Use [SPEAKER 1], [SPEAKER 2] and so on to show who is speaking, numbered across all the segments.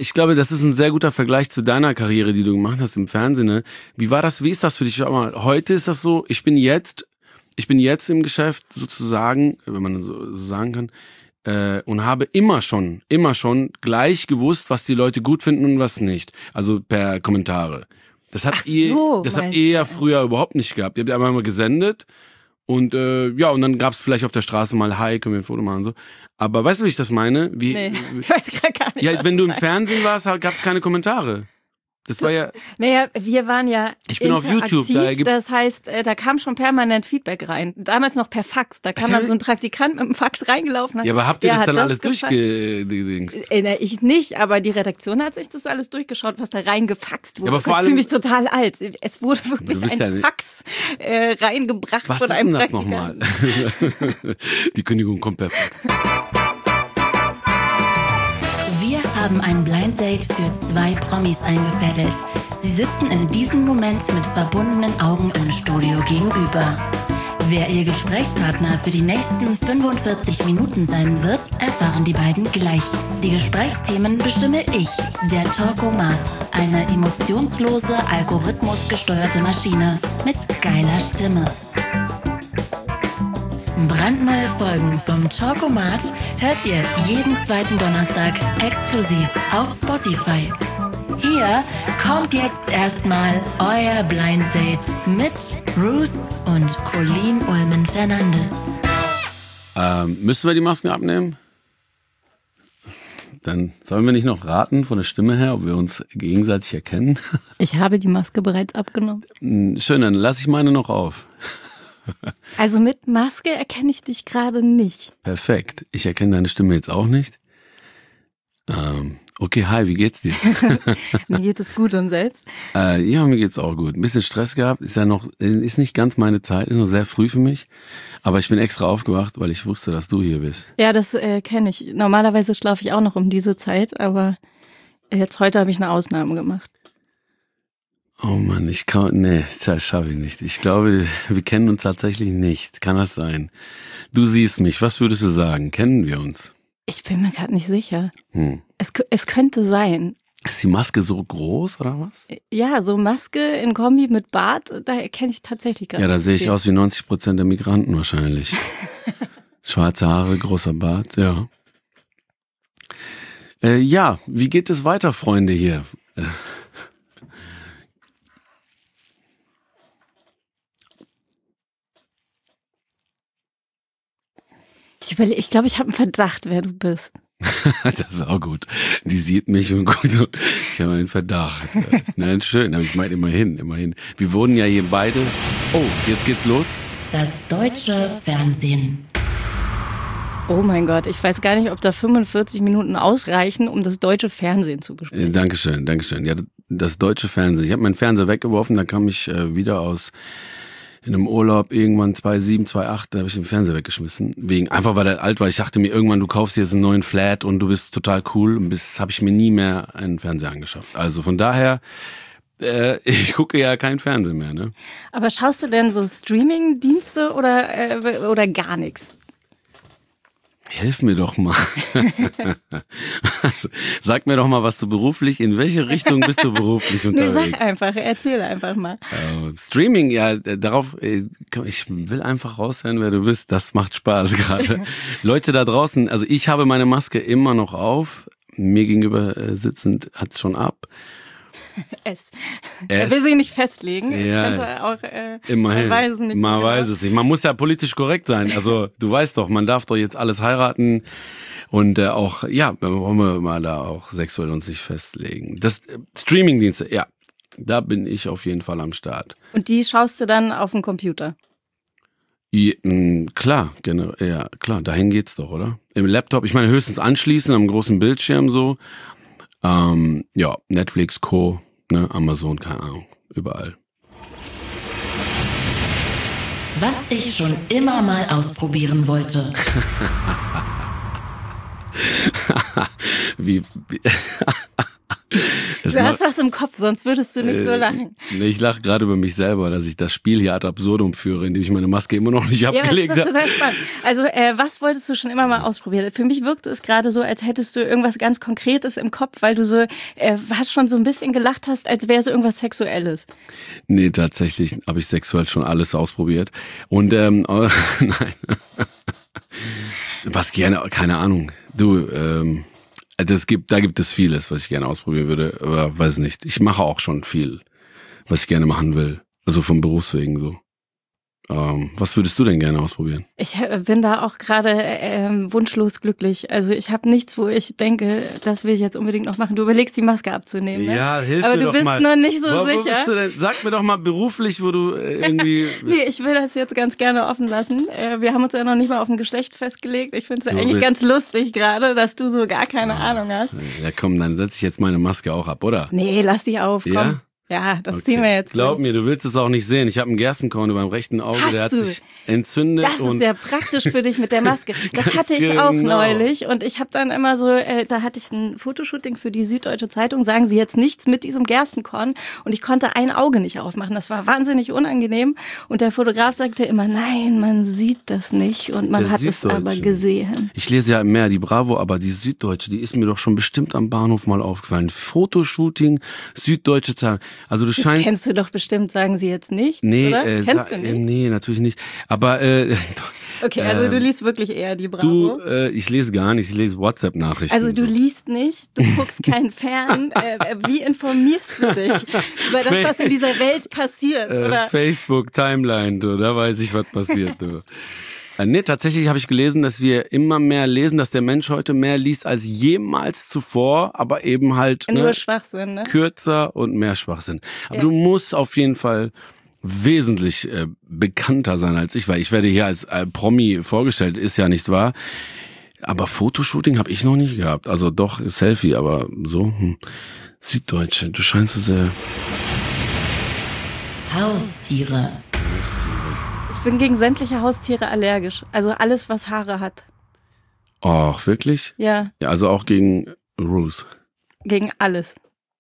[SPEAKER 1] Ich glaube, das ist ein sehr guter Vergleich zu deiner Karriere, die du gemacht hast im Fernsehen. Ne? Wie ist das für dich? Schau mal, heute ist das so, ich bin jetzt im Geschäft sozusagen, wenn man so sagen kann, und habe immer schon gleich gewusst, was die Leute gut finden und was nicht. Also per Kommentare. Das habt ihr ja früher überhaupt nicht gehabt. Ihr habt einmal mal gesendet und und dann gab's vielleicht auf der Straße mal Hi, können wir ein Foto machen und so. Aber weißt du, wie ich das meine?
[SPEAKER 2] Nee, ich weiß gar nicht.
[SPEAKER 1] Ja, wenn du im Fernsehen warst, gab's keine Kommentare. Das war ja.
[SPEAKER 2] Naja, wir waren ja
[SPEAKER 1] ich bin auf YouTube,
[SPEAKER 2] das heißt, da kam schon permanent Feedback rein. Damals noch per Fax. Da kam dann so ein Praktikant mit dem Fax reingelaufen.
[SPEAKER 1] Ja, aber habt ihr das dann alles durchgedingst?
[SPEAKER 2] Ich nicht, aber die Redaktion hat sich das alles durchgeschaut, was da reingefaxt wurde.
[SPEAKER 1] Ja, aber vor allem,
[SPEAKER 2] ich fühle mich total alt. Es wurde wirklich ein Fax reingebracht von einem Praktikanten.
[SPEAKER 1] Was ist denn das nochmal? Die Kündigung kommt per Fax.
[SPEAKER 3] Wir haben ein Blind Date für 2 Promis eingefädelt. Sie sitzen in diesem Moment mit verbundenen Augen im Studio gegenüber. Wer ihr Gesprächspartner für die nächsten 45 Minuten sein wird, erfahren die beiden gleich. Die Gesprächsthemen bestimme ich, der Talkomat. Eine emotionslose, algorithmusgesteuerte Maschine mit geiler Stimme. Brandneue Folgen vom Talkomat hört ihr jeden 2. Donnerstag exklusiv auf Spotify. Hier kommt jetzt erstmal euer Blind Date mit Bruce und Colleen Ulmen-Fernandes.
[SPEAKER 1] Müssen wir die Masken abnehmen? Dann sollen wir nicht noch raten von der Stimme her, ob wir uns gegenseitig erkennen?
[SPEAKER 2] Ich habe die Maske bereits abgenommen.
[SPEAKER 1] Schön, dann lasse ich meine noch auf.
[SPEAKER 2] Also mit Maske erkenne ich dich gerade nicht.
[SPEAKER 1] Perfekt. Ich erkenne deine Stimme jetzt auch nicht. Okay, hi, wie geht's dir?
[SPEAKER 2] Mir geht es gut und selbst?
[SPEAKER 1] Ja, mir geht's auch gut. Ein bisschen Stress gehabt, ist nicht ganz meine Zeit, ist noch sehr früh für mich. Aber ich bin extra aufgewacht, weil ich wusste, dass du hier bist.
[SPEAKER 2] Ja, das kenne ich. Normalerweise schlafe ich auch noch um diese Zeit, aber heute habe ich eine Ausnahme gemacht.
[SPEAKER 1] Oh Mann, das schaffe ich nicht. Ich glaube, wir kennen uns tatsächlich nicht. Kann das sein? Du siehst mich, was würdest du sagen? Kennen wir uns?
[SPEAKER 2] Ich bin mir gerade nicht sicher. Es könnte sein.
[SPEAKER 1] Ist die Maske so groß oder was?
[SPEAKER 2] Ja, so Maske in Kombi mit Bart, da erkenne ich tatsächlich gerade.
[SPEAKER 1] Ja, da sehe ich aus wie 90% der Migranten wahrscheinlich. Schwarze Haare, großer Bart, ja. Ja, wie geht es weiter, Freunde hier?
[SPEAKER 2] Ich glaube, ich habe einen Verdacht, wer du bist.
[SPEAKER 1] Das ist auch gut. Die sieht mich und gut. Ich habe einen Verdacht. Nein, schön, aber ich meine immerhin. Wir wurden ja hier beide. Oh, jetzt geht's los.
[SPEAKER 3] Das deutsche Fernsehen.
[SPEAKER 2] Oh mein Gott, ich weiß gar nicht, ob da 45 Minuten ausreichen, um das deutsche Fernsehen zu besprechen.
[SPEAKER 1] Dankeschön. Ja, das deutsche Fernsehen. Ich habe meinen Fernseher weggeworfen, dann kam ich wieder in einem Urlaub irgendwann 2007, 2008, da habe ich den Fernseher weggeschmissen. Einfach weil der alt war. Ich dachte mir irgendwann, du kaufst jetzt einen neuen Flat und du bist total cool. Und habe ich mir nie mehr einen Fernseher angeschafft. Also von daher, ich gucke ja kein Fernsehen mehr, ne?
[SPEAKER 2] Aber schaust du denn so Streaming-Dienste oder gar nichts?
[SPEAKER 1] Hilf mir doch mal. Sag mir doch mal, was du beruflich, in welche Richtung bist du beruflich unterwegs?
[SPEAKER 2] Nee, sag einfach, erzähl einfach mal.
[SPEAKER 1] Streaming, ja, ich will einfach raushören, wer du bist. Das macht Spaß gerade. Leute da draußen, also ich habe meine Maske immer noch auf. Mir gegenüber sitzend hat's schon ab.
[SPEAKER 2] Er will sich nicht festlegen.
[SPEAKER 1] Ja,
[SPEAKER 2] könnte auch,
[SPEAKER 1] immerhin.
[SPEAKER 2] Man
[SPEAKER 1] weiß es nicht. Man muss ja politisch korrekt sein. Also du weißt doch, man darf doch jetzt alles heiraten und auch, ja, wollen wir mal da auch sexuell uns nicht festlegen. Das Streamingdienste, ja, da bin ich auf jeden Fall am Start.
[SPEAKER 2] Und die schaust du dann auf dem Computer?
[SPEAKER 1] Ja, klar, dahin geht's doch, oder? Im Laptop, ich meine höchstens anschließen am großen Bildschirm so. Ja, Netflix, Co., ne, Amazon, keine Ahnung, überall.
[SPEAKER 3] Was ich schon immer mal ausprobieren wollte.
[SPEAKER 2] Du hast was im Kopf, sonst würdest du nicht so lachen.
[SPEAKER 1] Nee, ich lache gerade über mich selber, dass ich das Spiel hier ad absurdum führe, indem ich meine Maske immer noch nicht abgelegt habe.
[SPEAKER 2] Ja, das ist total spannend. Also, was wolltest du schon immer mal ausprobieren? Für mich wirkt es gerade so, als hättest du irgendwas ganz Konkretes im Kopf, weil du so hast schon so ein bisschen gelacht hast, als wäre es irgendwas Sexuelles.
[SPEAKER 1] Nee, tatsächlich habe ich sexuell schon alles ausprobiert. Und nein. Was gerne, keine Ahnung. Du, da gibt es vieles, was ich gerne ausprobieren würde, aber weiß nicht. Ich mache auch schon viel, was ich gerne machen will. Also vom Berufswegen so. Was würdest du denn gerne ausprobieren?
[SPEAKER 2] Ich bin da auch gerade wunschlos glücklich. Also ich habe nichts, wo ich denke, das will ich jetzt unbedingt noch machen. Du überlegst, die Maske abzunehmen, ne?
[SPEAKER 1] Ja, hilf
[SPEAKER 2] aber
[SPEAKER 1] mir doch mal.
[SPEAKER 2] Aber du bist noch nicht so
[SPEAKER 1] wo
[SPEAKER 2] sicher.
[SPEAKER 1] Bist du denn? Sag mir doch mal beruflich, wo du irgendwie...
[SPEAKER 2] Nee, ich will das jetzt ganz gerne offen lassen. Wir haben uns ja noch nicht mal auf ein Geschlecht festgelegt. Ich finde es ja eigentlich ganz lustig gerade, dass du so gar keine Ahnung hast.
[SPEAKER 1] Ja komm, dann setze ich jetzt meine Maske auch ab, oder?
[SPEAKER 2] Nee, lass die auf, komm.
[SPEAKER 1] Ja?
[SPEAKER 2] Ja, das ziehen wir jetzt.
[SPEAKER 1] Glaub mir, du willst es auch nicht sehen. Ich habe einen Gerstenkorn beim rechten Auge, der hat sich entzündet.
[SPEAKER 2] Das ist ja praktisch für dich mit der Maske. Das hatte ich auch neulich und ich habe dann immer so, da hatte ich ein Fotoshooting für die Süddeutsche Zeitung, sagen Sie jetzt nichts mit diesem Gerstenkorn und ich konnte ein Auge nicht aufmachen. Das war wahnsinnig unangenehm und der Fotograf sagte immer, nein, man sieht das nicht und man hat es aber gesehen.
[SPEAKER 1] Ich lese ja mehr die Bravo, aber die Süddeutsche, die ist mir doch schon bestimmt am Bahnhof mal aufgefallen. Fotoshooting, Süddeutsche Zeitung. Also du scheinst.
[SPEAKER 2] Kennst du doch bestimmt, sagen Sie jetzt nicht,
[SPEAKER 1] nee,
[SPEAKER 2] oder? Kennst du nicht?
[SPEAKER 1] Nee, natürlich nicht. Aber
[SPEAKER 2] okay, also du liest wirklich eher die Bravo.
[SPEAKER 1] Ich lese gar nicht, ich lese WhatsApp-Nachrichten.
[SPEAKER 2] Also du liest nicht, du guckst kein Fern. Wie informierst du dich über das, was in dieser Welt passiert? Oder?
[SPEAKER 1] Facebook, Timeline, da weiß ich, was passiert. Nee, tatsächlich habe ich gelesen, dass wir immer mehr lesen, dass der Mensch heute mehr liest als jemals zuvor, aber eben halt
[SPEAKER 2] nur Schwachsinn, ne?
[SPEAKER 1] Kürzer und mehr Schwachsinn. Aber du musst auf jeden Fall wesentlich bekannter sein als ich, weil ich werde hier als Promi vorgestellt, ist ja nicht wahr. Aber Fotoshooting habe ich noch nicht gehabt. Also doch, Selfie, aber so. Süddeutsche, du scheinst es sehr...
[SPEAKER 3] Haustiere.
[SPEAKER 2] Ich bin gegen sämtliche Haustiere allergisch. Also alles, was Haare hat.
[SPEAKER 1] Och, wirklich?
[SPEAKER 2] Ja.
[SPEAKER 1] Ja, also auch gegen Roos.
[SPEAKER 2] Gegen alles.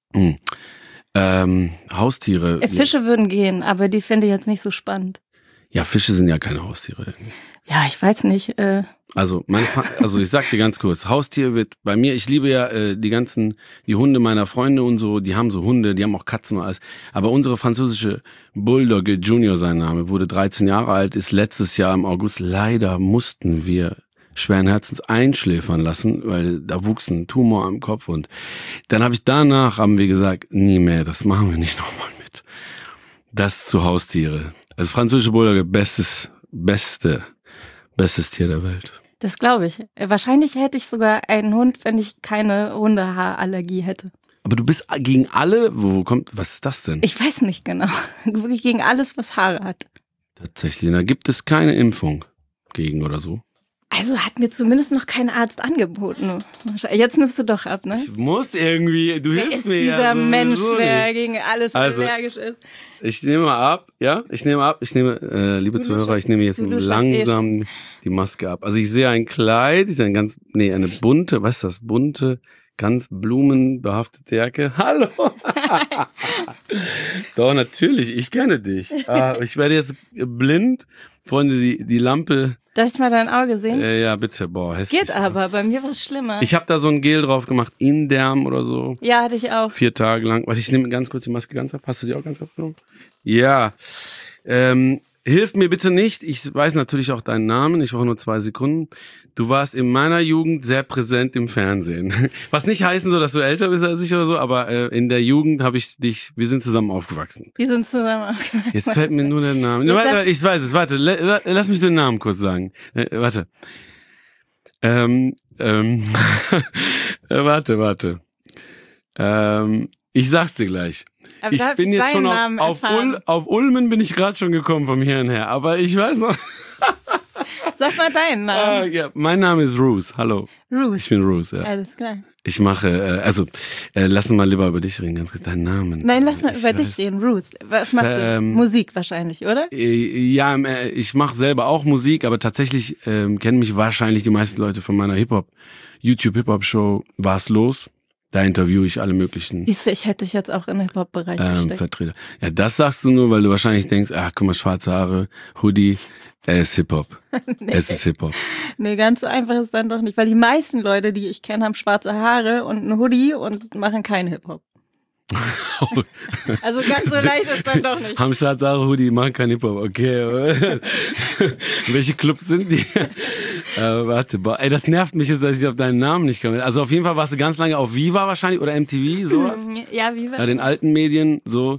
[SPEAKER 1] Haustiere.
[SPEAKER 2] Fische würden gehen, aber die finde ich jetzt nicht so spannend.
[SPEAKER 1] Ja, Fische sind ja keine Haustiere irgendwie.
[SPEAKER 2] Ja, ich weiß nicht.
[SPEAKER 1] Also ich sag dir ganz kurz, Haustier wird bei mir, ich liebe ja die Hunde meiner Freunde und so, die haben so Hunde, die haben auch Katzen und alles. Aber unsere französische Bulldogge, Junior sein Name, wurde 13 Jahre alt, ist letztes Jahr im August. Leider mussten wir schweren Herzens einschläfern lassen, weil da wuchs ein Tumor am Kopf und dann haben wir gesagt, nie mehr, das machen wir nicht nochmal mit. Das zu Haustiere. Also französische Bulldogge, bestes Tier der Welt.
[SPEAKER 2] Das glaube ich. Wahrscheinlich hätte ich sogar einen Hund, wenn ich keine Hundehaarallergie hätte.
[SPEAKER 1] Aber du bist gegen alle, was ist das denn?
[SPEAKER 2] Ich weiß nicht genau. Wirklich gegen alles, was Haare hat.
[SPEAKER 1] Tatsächlich, da gibt es keine Impfung gegen oder so.
[SPEAKER 2] Also hat mir zumindest noch kein Arzt angeboten. Jetzt nimmst du doch ab, ne?
[SPEAKER 1] Ich muss irgendwie, du hilfst mir ja.
[SPEAKER 2] Dieser Mensch,
[SPEAKER 1] so
[SPEAKER 2] der
[SPEAKER 1] nicht.
[SPEAKER 2] Gegen alles allergisch ist.
[SPEAKER 1] Ich nehme mal ab, ja? Liebe Zuhörer, ich nehme jetzt langsam die Maske ab. Also ich sehe ein Kleid, eine bunte, was ist das? Bunte, ganz blumenbehaftete Jacke. Hallo! Doch, natürlich, ich kenne dich. Ich werde jetzt blind. Freunde, die Lampe.
[SPEAKER 2] Darf ich mal dein Auge sehen?
[SPEAKER 1] Ja, bitte. Boah, hässlich.
[SPEAKER 2] Geht aber, bei mir war es schlimmer.
[SPEAKER 1] Ich habe da so ein Gel drauf gemacht, Inderm oder so.
[SPEAKER 2] Ja, hatte ich auch.
[SPEAKER 1] 4 Tage lang. Warte, ich nehme ganz kurz die Maske ganz ab. Hast du die auch ganz abgenommen? Ja. Hilf mir bitte nicht. Ich weiß natürlich auch deinen Namen. Ich brauche nur 2 Sekunden. Du warst in meiner Jugend sehr präsent im Fernsehen. Was nicht heißen soll, dass du älter bist als ich oder so, aber in der Jugend habe ich wir sind zusammen aufgewachsen.
[SPEAKER 2] Wir sind zusammen aufgewachsen.
[SPEAKER 1] Jetzt fällt mir nur der Name. Ich weiß es, warte, lass mich den Namen kurz sagen. Warte. Warte. Ich sag's dir gleich.
[SPEAKER 2] Aber
[SPEAKER 1] ich bin jetzt schon auf Ulmen bin ich gerade schon gekommen vom Hirn her, aber ich weiß noch.
[SPEAKER 2] Sag mal deinen Namen.
[SPEAKER 1] Ja, mein Name ist Roos. Hallo.
[SPEAKER 2] Roos.
[SPEAKER 1] Ich bin Roos, ja.
[SPEAKER 2] Alles klar.
[SPEAKER 1] Ich mache, lass uns mal lieber über dich reden, ganz kurz, deinen Namen.
[SPEAKER 2] Nein, lass mal über dich reden, Roos. Was machst du? Musik wahrscheinlich, oder?
[SPEAKER 1] Ja, ich mache selber auch Musik, aber tatsächlich kennen mich wahrscheinlich die meisten Leute von meiner YouTube-Hip-Hop-Show Was los? Da interviewe ich alle möglichen
[SPEAKER 2] Siehst du, ich hätte dich jetzt auch in den Hip-Hop-Bereich gesteckt.
[SPEAKER 1] Vertreter. Ja, das sagst du nur, weil du wahrscheinlich denkst, guck mal, schwarze Haare, Hoodie, er ist Hip-Hop.
[SPEAKER 2] Nee.
[SPEAKER 1] Es ist Hip-Hop.
[SPEAKER 2] Nee, ganz so einfach ist dann doch nicht, weil die meisten Leute, die ich kenne, haben schwarze Haare und einen Hoodie und machen keinen Hip-Hop. Also ganz so leicht ist dann doch nicht.
[SPEAKER 1] Haben schwarze Haare, Hoodie, machen kein Hip-Hop, okay. Welche Clubs sind die? Warte, ey, das nervt mich jetzt, dass ich auf deinen Namen nicht komme. Also auf jeden Fall warst du ganz lange auf Viva wahrscheinlich oder MTV, sowas?
[SPEAKER 2] Ja, Viva.
[SPEAKER 1] Ja, den alten Medien, so.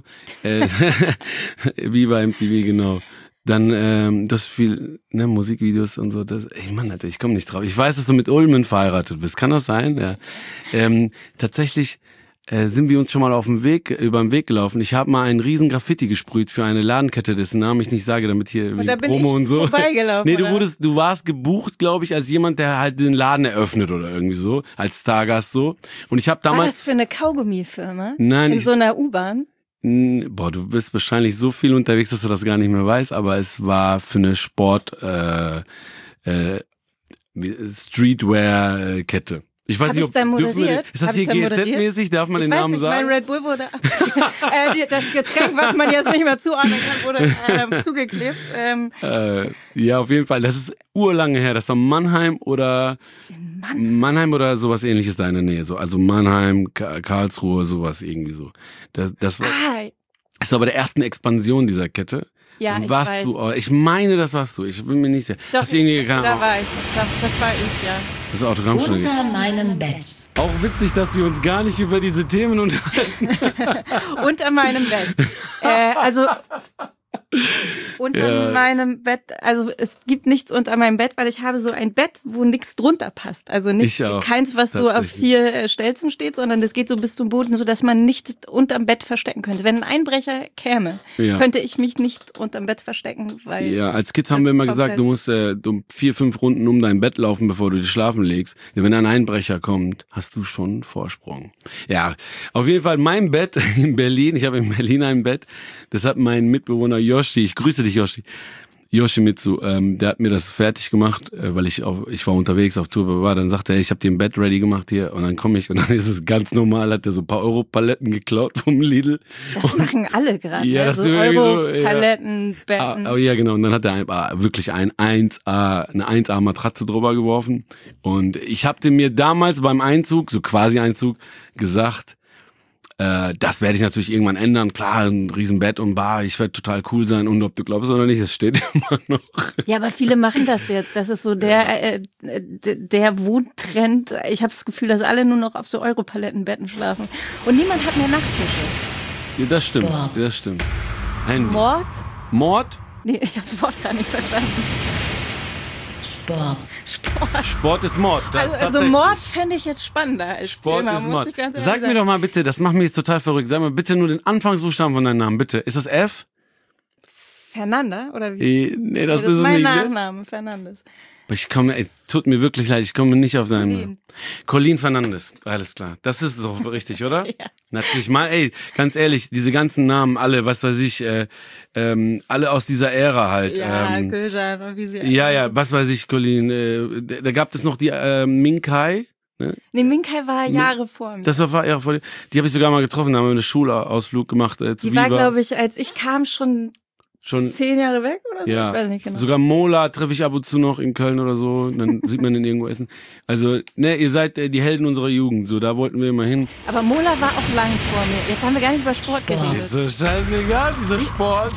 [SPEAKER 1] Viva, MTV, genau. Dann das viel, ne, Musikvideos und so. Das, ey Mann, Alter, ich komme nicht drauf. Ich weiß, dass du mit Ulmen verheiratet bist. Kann das sein? Ja. Tatsächlich sind wir uns schon mal über den Weg gelaufen. Ich habe mal einen riesen Graffiti gesprüht für eine Ladenkette, dessen Namen ich nicht sage, damit hier
[SPEAKER 2] und da bin
[SPEAKER 1] Promo
[SPEAKER 2] ich
[SPEAKER 1] und so.
[SPEAKER 2] Vorbeigelaufen,
[SPEAKER 1] Nee,
[SPEAKER 2] oder?
[SPEAKER 1] du warst gebucht, glaube ich, als jemand, der halt den Laden eröffnet oder irgendwie so, als Stargast so. Und ich habe damals.
[SPEAKER 2] War das für eine Kaugummifirma?
[SPEAKER 1] Nein,
[SPEAKER 2] in so einer U-Bahn?
[SPEAKER 1] Boah, du bist wahrscheinlich so viel unterwegs, dass du das gar nicht mehr weißt, aber es war für eine Streetwear-Kette. Ich weiß nicht, ob ist das hier GZ-mäßig? Darf man den Namen sagen?
[SPEAKER 2] Mein Red Bull wurde das Getränk, was man jetzt nicht mehr zuordnen kann, wurde zugeklebt.
[SPEAKER 1] Ja, auf jeden Fall. Das ist urlange her. Das war Mannheim oder sowas Ähnliches da in der Nähe. So, also Mannheim, Karlsruhe, sowas irgendwie so. Das war bei der ersten Expansion dieser Kette.
[SPEAKER 2] Ja, ich
[SPEAKER 1] warst
[SPEAKER 2] weiß.
[SPEAKER 1] Du, ich meine, das warst du. Ich bin mir nicht sicher.
[SPEAKER 2] Doch,
[SPEAKER 1] hast du irgendwie,
[SPEAKER 2] da war ich. Das war ich, ja.
[SPEAKER 1] Das Autogramm schon.
[SPEAKER 3] Unter meinem Bett.
[SPEAKER 1] Auch witzig, dass wir uns gar nicht über diese Themen unterhalten.
[SPEAKER 2] Unter meinem Bett. Unter meinem Bett, also es gibt nichts unter meinem Bett, weil ich habe so ein Bett, wo nichts drunter passt. Also nicht keins, was so auf 4 Stelzen steht, sondern das geht so bis zum Boden, so dass man nichts unterm Bett verstecken könnte. Wenn ein Einbrecher käme, könnte ich mich nicht unterm Bett verstecken, weil...
[SPEAKER 1] Ja, als Kids haben wir immer gesagt, du musst 4-5 Runden um dein Bett laufen, bevor du dich schlafen legst. Denn wenn ein Einbrecher kommt, hast du schon einen Vorsprung. Ja, auf jeden Fall mein Bett in Berlin, ich habe in Berlin ein Bett, das hat mein Mitbewohner Yoshi, ich grüße dich Yoshimitsu, der hat mir das fertig gemacht, weil ich war unterwegs auf Tour, dann sagte er, ich habe dir ein Bett ready gemacht hier und dann komme ich und dann ist es ganz normal, hat er so ein paar Euro-Paletten geklaut vom Lidl.
[SPEAKER 2] Das machen alle gerade,
[SPEAKER 1] ja,
[SPEAKER 2] ne? So Euro-Paletten, Betten.
[SPEAKER 1] Oh ja, genau, und dann hat er wirklich eine 1A-Matratze drüber geworfen und ich habe mir damals beim Einzug, so quasi Einzug, gesagt, das werde ich natürlich irgendwann ändern. Klar, ein Riesenbett und Bar, ich werde total cool sein und ob du glaubst oder nicht, es steht immer noch.
[SPEAKER 2] Ja, aber viele machen das jetzt. Das ist so der Wohntrend. Ich habe das Gefühl, dass alle nur noch auf so Europalettenbetten schlafen. Und niemand hat mehr Nachttische.
[SPEAKER 1] Ja, das stimmt. Handy.
[SPEAKER 2] Mord? Nee, ich habe das Wort gar nicht verstanden.
[SPEAKER 3] Sport
[SPEAKER 1] ist Mord.
[SPEAKER 2] Also Mord fände ich jetzt spannender als
[SPEAKER 1] Sport
[SPEAKER 2] Thema.
[SPEAKER 1] ist Mord. Sag mir doch mal bitte, das macht mich jetzt total verrückt. Sag mal bitte nur den Anfangsbuchstaben von deinem Namen, bitte. Ist das F?
[SPEAKER 2] Fernanda oder wie?
[SPEAKER 1] Nee, das ist
[SPEAKER 2] ist mein
[SPEAKER 1] nicht.
[SPEAKER 2] Nachname, Fernandes.
[SPEAKER 1] Tut mir wirklich leid, ich komme nicht auf deinen Namen. Colleen Fernandes, alles klar. Das ist doch richtig, oder?
[SPEAKER 2] Ja.
[SPEAKER 1] Natürlich mal, ganz ehrlich, diese ganzen Namen, alle, was weiß ich, alle aus dieser Ära halt.
[SPEAKER 2] Ja, Köjan und wie sie
[SPEAKER 1] Ja, was weiß ich, Colleen. Da gab es noch die Minkai. Ne?
[SPEAKER 2] Nee, Minkai war Jahre vor mir.
[SPEAKER 1] Das war Jahre vor dir. Die habe ich sogar mal getroffen, da haben wir einen Schulausflug gemacht zu
[SPEAKER 2] Die
[SPEAKER 1] Viva.
[SPEAKER 2] war, glaube ich, als ich kam, schon 10 Jahre weg oder so?
[SPEAKER 1] Ja.
[SPEAKER 2] Ich weiß nicht genau.
[SPEAKER 1] Sogar Mola treffe ich ab und zu noch in Köln oder so. Dann sieht man den irgendwo essen. Also, ne, ihr seid die Helden unserer Jugend. So, da wollten wir immer hin.
[SPEAKER 2] Aber Mola war auch lang vor mir. Jetzt haben wir gar nicht über Sport geredet.
[SPEAKER 1] Ist so scheißegal, dieser Sport.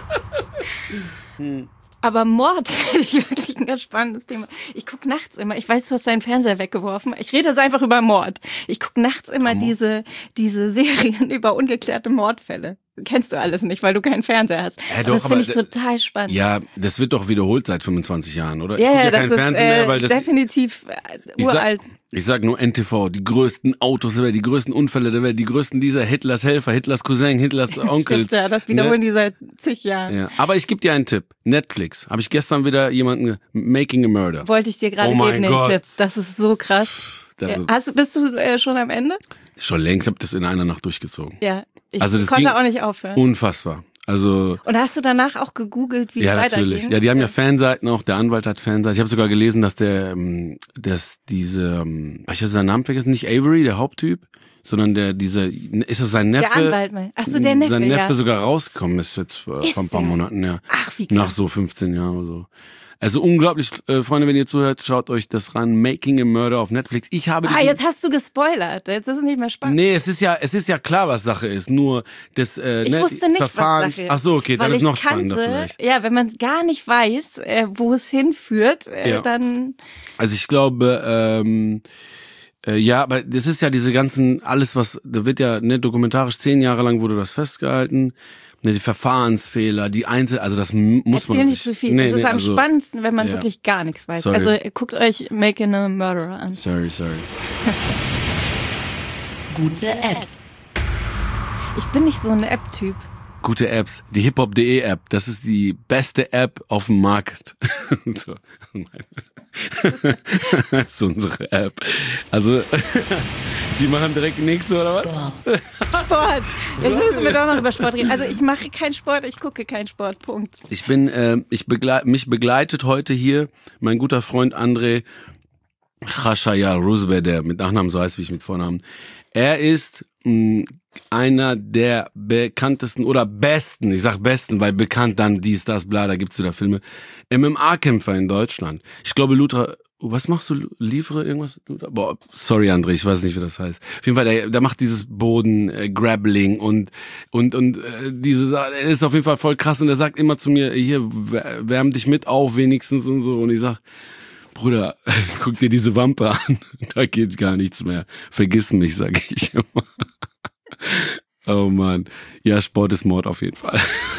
[SPEAKER 2] Aber Mord finde ich wirklich ein ganz spannendes Thema. Ich gucke nachts immer, ich weiß, du hast deinen Fernseher weggeworfen. Ich rede jetzt einfach über Mord. Ich gucke nachts immer diese Serien über ungeklärte Mordfälle. Kennst du alles nicht, weil du keinen Fernseher hast.
[SPEAKER 1] Doch,
[SPEAKER 2] das finde ich total spannend.
[SPEAKER 1] Ja, das wird doch wiederholt seit 25 Jahren, oder?
[SPEAKER 2] Ja,
[SPEAKER 1] ich
[SPEAKER 2] das
[SPEAKER 1] keinen
[SPEAKER 2] ist
[SPEAKER 1] Fernsehen mehr, weil das
[SPEAKER 2] definitiv uralt.
[SPEAKER 1] Ich sag nur NTV, die größten Autos der Welt, die größten Unfälle der Welt, die größten dieser Hitlers Helfer, Hitlers Cousin, Hitlers Onkel.
[SPEAKER 2] Stimmt, ja, das wiederholen die seit zig Jahren.
[SPEAKER 1] Ja. Aber ich gebe dir einen Tipp. Netflix. Habe ich gestern wieder jemanden Making a Murder.
[SPEAKER 2] Wollte ich dir gerade geben, den Tipp. Das ist so krass. Bist du schon am Ende?
[SPEAKER 1] Schon längst, habe das in einer Nacht durchgezogen.
[SPEAKER 2] Ja, ich
[SPEAKER 1] das
[SPEAKER 2] konnte auch nicht aufhören.
[SPEAKER 1] Unfassbar. Also,
[SPEAKER 2] und hast du danach auch gegoogelt, wie es weitergeht? Ja, natürlich.
[SPEAKER 1] Ja, die haben ja Fanseiten auch, der Anwalt hat Fanseiten. Ich habe sogar gelesen, dass ich habe seinen Namen vergessen, nicht Avery, der Haupttyp, sondern ist das sein Neffe?
[SPEAKER 2] Der Anwalt, ach so, der Neffe,
[SPEAKER 1] sein Neffe sogar rausgekommen ist jetzt vor ein paar Monaten, ja.
[SPEAKER 2] Ach, wie krass.
[SPEAKER 1] Nach so 15 Jahren oder so. Also unglaublich, Freunde, wenn ihr zuhört, schaut euch das ran. Making a Murder auf Netflix.
[SPEAKER 2] Jetzt hast du gespoilert. Jetzt ist es nicht mehr spannend.
[SPEAKER 1] Nee, es ist ja klar, was Sache ist. Nur das
[SPEAKER 2] ich wusste nicht,
[SPEAKER 1] Verfahren.
[SPEAKER 2] Was Sache ist.
[SPEAKER 1] Ach so, okay, dann ist noch spannender vielleicht.
[SPEAKER 2] Ja, wenn man gar nicht weiß, wo es hinführt, dann...
[SPEAKER 1] Also ich glaube, ja, aber das ist ja diese ganzen, alles was, da wird ja dokumentarisch 10 Jahre lang wurde das festgehalten. Die Verfahrensfehler, also das muss man
[SPEAKER 2] nicht zu viel. Das ist am spannendsten, wenn man wirklich gar nichts weiß.
[SPEAKER 1] Sorry.
[SPEAKER 2] Also guckt euch Making a Murderer an.
[SPEAKER 1] Sorry.
[SPEAKER 3] Gute Apps.
[SPEAKER 2] Ich bin nicht so ein App-Typ.
[SPEAKER 1] Gute Apps. Die hiphop.de App, das ist die beste App auf dem Markt. So. Das ist unsere App. Also, die machen direkt nichts, oder was?
[SPEAKER 2] Sport. Jetzt müssen wir doch noch über Sport reden. Also ich mache keinen Sport, ich gucke keinen Sport, Punkt.
[SPEAKER 1] Mich begleitet heute hier mein guter Freund André Khashayar Rouzbeh, der mit Nachnamen so heißt wie ich mit Vornamen. Er ist einer der bekanntesten oder besten, ich sag besten, weil bekannt dann dies, das, bla, da gibt's wieder Filme, MMA-Kämpfer in Deutschland. Ich glaube, Lutra, was machst du? Liefere irgendwas? Boah, sorry André, ich weiß nicht, wie das heißt. Auf jeden Fall, der macht dieses Boden-Grappling und diese, er ist auf jeden Fall voll krass und er sagt immer zu mir, hier, wärm dich mit auf wenigstens und so und ich sag, Bruder, guck dir diese Wampe an, da geht gar nichts mehr. Vergiss mich, sag ich immer. Oh Mann. Ja, Sport ist Mord auf jeden Fall.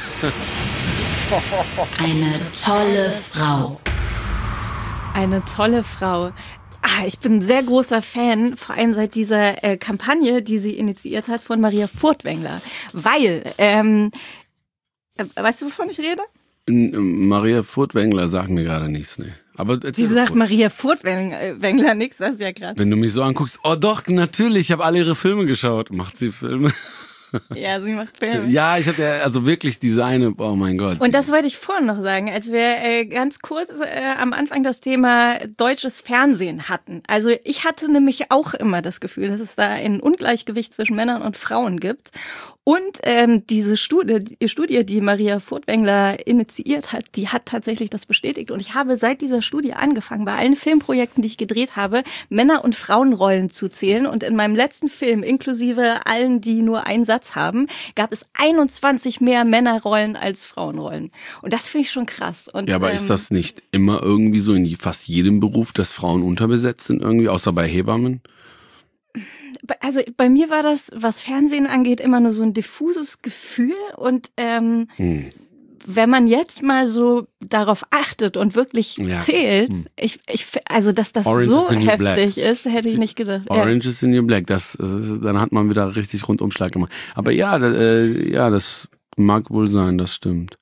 [SPEAKER 3] Eine tolle Frau.
[SPEAKER 2] Eine tolle Frau. Ich bin ein sehr großer Fan, vor allem seit dieser Kampagne, die sie initiiert hat, von Maria Furtwängler. Weil, weißt du, wovon ich rede?
[SPEAKER 1] Maria Furtwängler sagt mir gerade nichts, ne. Aber
[SPEAKER 2] sie sagt Maria Furtwängler nichts, das ist ja krass.
[SPEAKER 1] Wenn du mich so anguckst, oh doch, natürlich, ich habe alle ihre Filme geschaut. Macht sie Filme?
[SPEAKER 2] Ja, sie macht Filme.
[SPEAKER 1] Ja, ich habe ja also wirklich diese eine, oh mein Gott.
[SPEAKER 2] Und das wollte ich vorhin noch sagen, als wir ganz kurz am Anfang das Thema deutsches Fernsehen hatten. Also ich hatte nämlich auch immer das Gefühl, dass es da ein Ungleichgewicht zwischen Männern und Frauen gibt. Und diese Studie, die Maria Furtwängler initiiert hat, die hat tatsächlich das bestätigt. Und ich habe seit dieser Studie angefangen, bei allen Filmprojekten, die ich gedreht habe, Männer- und Frauenrollen zu zählen. Und in meinem letzten Film, inklusive allen, die nur einen Satz haben, gab es 21 mehr Männerrollen als Frauenrollen. Und das finde ich schon krass. Und,
[SPEAKER 1] ja, aber ist das nicht immer irgendwie so in fast jedem Beruf, dass Frauen unterbesetzt sind irgendwie, außer bei Hebammen?
[SPEAKER 2] Also bei mir war das, was Fernsehen angeht, immer nur so ein diffuses Gefühl und wenn man jetzt mal so darauf achtet und wirklich zählt, also dass das
[SPEAKER 1] Orange
[SPEAKER 2] so heftig ist, hätte ich nicht gedacht.
[SPEAKER 1] Orange is the New Black, dann hat man wieder richtig Rundumschlag gemacht. Aber ja, das mag wohl sein, das stimmt.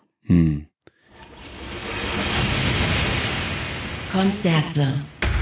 [SPEAKER 3] Konzerte.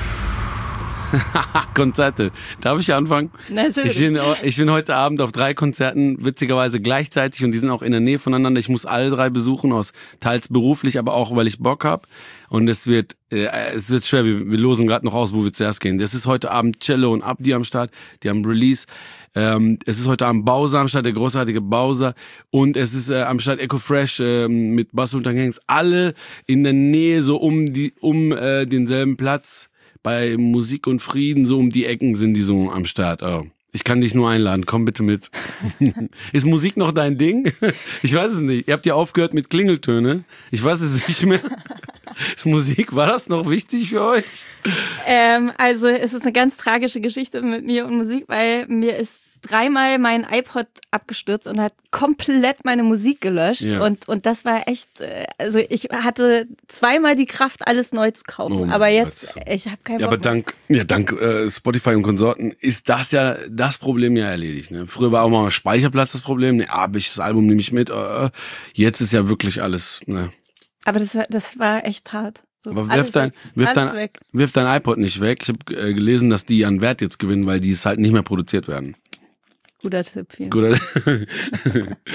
[SPEAKER 1] Konzerte. Darf ich anfangen?
[SPEAKER 2] Natürlich.
[SPEAKER 1] Ich bin heute Abend auf 3 Konzerten, witzigerweise gleichzeitig und die sind auch in der Nähe voneinander. Ich muss alle 3 besuchen, teils beruflich, aber auch, weil ich Bock habe. Und es wird schwer, wir losen gerade noch aus, wo wir zuerst gehen. Es ist heute Abend Cello und Abdi am Start, die haben Release. Es ist heute Abend Bowser am Start, der großartige Bowser. Und es ist am Start Echo Fresh mit Bass und Gangs. Alle in der Nähe, so um denselben Platz. Bei Musik und Frieden, so um die Ecken sind die so am Start. Oh. Ich kann dich nur einladen, komm bitte mit. Ist Musik noch dein Ding? Ich weiß es nicht. Ihr habt ja aufgehört mit Klingeltöne. Ich weiß es nicht mehr. Ist Musik, war das noch wichtig für euch?
[SPEAKER 2] Also es ist eine ganz tragische Geschichte mit mir und Musik, weil mir ist 3-mal mein iPod abgestürzt und hat komplett meine Musik gelöscht. Ja. Und das war echt, also ich hatte 2-mal die Kraft, alles neu zu kaufen. Aber jetzt, ich habe keinen Bock
[SPEAKER 1] mehr. Dank Spotify und Konsorten ist das ja das Problem ja erledigt. Ne? Früher war auch mal Speicherplatz das Problem. Ne, das Album nehme ich mit. Jetzt ist ja wirklich alles. Ne.
[SPEAKER 2] Aber das war echt hart. So,
[SPEAKER 1] aber wirf dein iPod nicht weg. Ich habe gelesen, dass die an Wert jetzt gewinnen, weil die es halt nicht mehr produziert werden.
[SPEAKER 2] Guter Tipp. Vielen.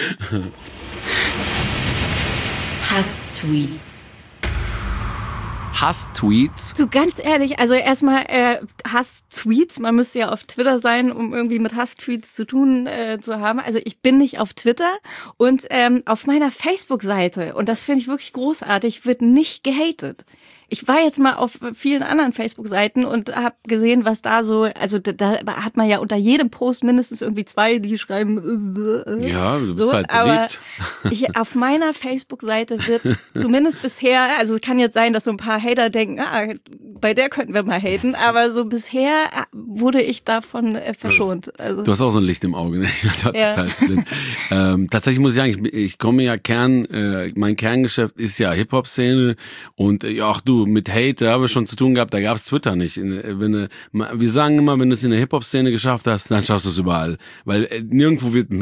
[SPEAKER 3] Hass-Tweets.
[SPEAKER 1] Hass-Tweets?
[SPEAKER 2] Du, ganz ehrlich, also erstmal Hass-Tweets, man müsste ja auf Twitter sein, um irgendwie mit Hass-Tweets zu tun zu haben. Also ich bin nicht auf Twitter und auf meiner Facebook-Seite, und das finde ich wirklich großartig, wird nicht gehatet. Ich war jetzt mal auf vielen anderen Facebook-Seiten und habe gesehen, was da so, also da hat man ja unter jedem Post mindestens irgendwie 2, die schreiben
[SPEAKER 1] Ja, du bist
[SPEAKER 2] so,
[SPEAKER 1] halt
[SPEAKER 2] aber
[SPEAKER 1] beliebt.
[SPEAKER 2] auf meiner Facebook-Seite wird zumindest bisher, also es kann jetzt sein, dass so ein paar Hater denken, bei der könnten wir mal haten, aber so bisher wurde ich davon verschont. Also,
[SPEAKER 1] Du hast auch so ein Licht im Auge, ne? Total blind. Tatsächlich muss ich sagen, ich komme ja mein Kerngeschäft ist ja Hip-Hop-Szene und ja, du, mit Hate, da haben wir schon zu tun gehabt, da gab es Twitter nicht. Wir sagen immer, wenn du es in der Hip-Hop-Szene geschafft hast, dann schaffst du es überall. Weil nirgendwo wird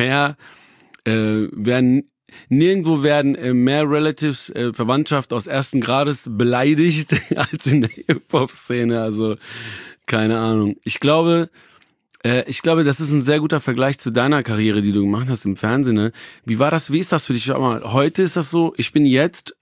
[SPEAKER 1] nirgendwo werden mehr Relatives, Verwandtschaft aus ersten Grades beleidigt als in der Hip-Hop-Szene. Also, keine Ahnung. Ich glaube, das ist ein sehr guter Vergleich zu deiner Karriere, die du gemacht hast im Fernsehen. Ne? Wie ist das für dich? Schau mal, heute ist das so, ich bin jetzt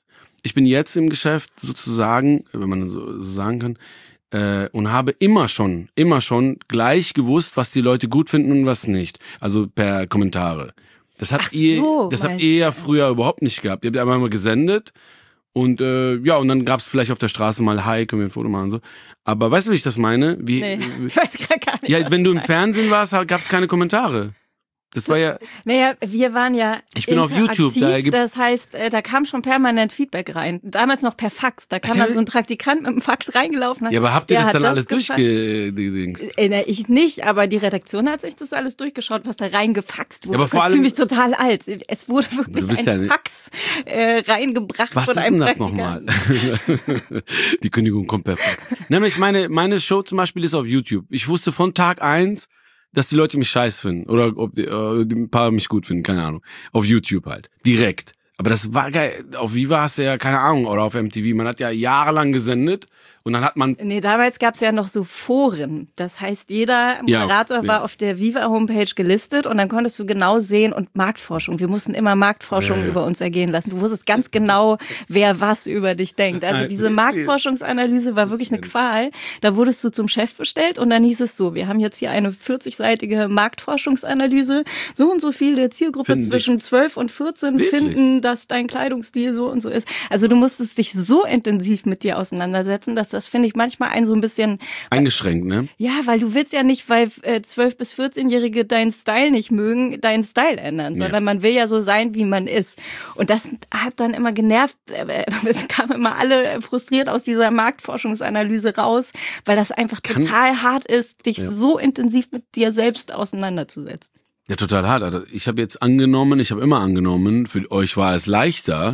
[SPEAKER 1] im Geschäft sozusagen, wenn man so sagen kann, und habe immer schon gleich gewusst, was die Leute gut finden und was nicht. Also per Kommentare. Das habt ihr ja früher überhaupt nicht gehabt. Ihr habt einmal mal gesendet und und dann gab's vielleicht auf der Straße mal Hi, können wir ein Foto machen und so. Aber weißt du, wie ich das meine?
[SPEAKER 2] Nee, ich weiß gar nicht.
[SPEAKER 1] Ja, wenn du im Fernsehen warst, gab's keine Kommentare. Das war ja.
[SPEAKER 2] Naja, wir waren ja.
[SPEAKER 1] Ich bin auf YouTube, da gibt's.
[SPEAKER 2] Das heißt, da kam schon permanent Feedback rein. Damals noch per Fax. Da kam dann so ein Praktikant mit dem Fax reingelaufen.
[SPEAKER 1] Ja, aber habt ihr das dann alles durchgedingst?
[SPEAKER 2] Ich nicht, aber die Redaktion hat sich das alles durchgeschaut, was da reingefaxt wurde.
[SPEAKER 1] Ja, aber vor allem,
[SPEAKER 2] ich fühle mich total alt. Es wurde wirklich ein Fax reingebracht
[SPEAKER 1] von einem Praktikanten. Was ist denn das nochmal? Die Kündigung kommt per Fax. Nämlich meine Show zum Beispiel ist auf YouTube. Ich wusste von Tag 1, dass die Leute mich scheiß finden oder ob die ein paar mich gut finden, keine Ahnung. Auf YouTube halt, direkt. Aber das war geil. Auf Viva hast du ja, keine Ahnung, oder auf MTV. Man hat ja jahrelang gesendet und dann hat man...
[SPEAKER 2] Nee, damals gab's ja noch so Foren. Das heißt, jeder Moderator war auf der Viva-Homepage gelistet und dann konntest du genau sehen und Marktforschung. Wir mussten immer Marktforschung über uns ergehen lassen. Du wusstest ganz genau, wer was über dich denkt. Also diese Marktforschungsanalyse war wirklich eine Qual. Da wurdest du zum Chef bestellt und dann hieß es so, wir haben jetzt hier eine 40-seitige Marktforschungsanalyse. So und so viel der Zielgruppe zwischen 12 und 14 finden, dass dein Kleidungsstil so und so ist. Also du musstest dich so intensiv mit dir auseinandersetzen, dass das, finde ich, manchmal einen so ein bisschen...
[SPEAKER 1] Eingeschränkt, ne?
[SPEAKER 2] Ja, weil du willst ja nicht, weil 12- bis 14-Jährige deinen Style nicht mögen, deinen Style ändern, sondern man will ja so sein, wie man ist. Und das hat dann immer genervt. Es kamen immer alle frustriert aus dieser Marktforschungsanalyse raus, weil das einfach total hart ist, dich so intensiv mit dir selbst auseinanderzusetzen.
[SPEAKER 1] Ja, total hart. Also ich habe immer angenommen, für euch war es leichter,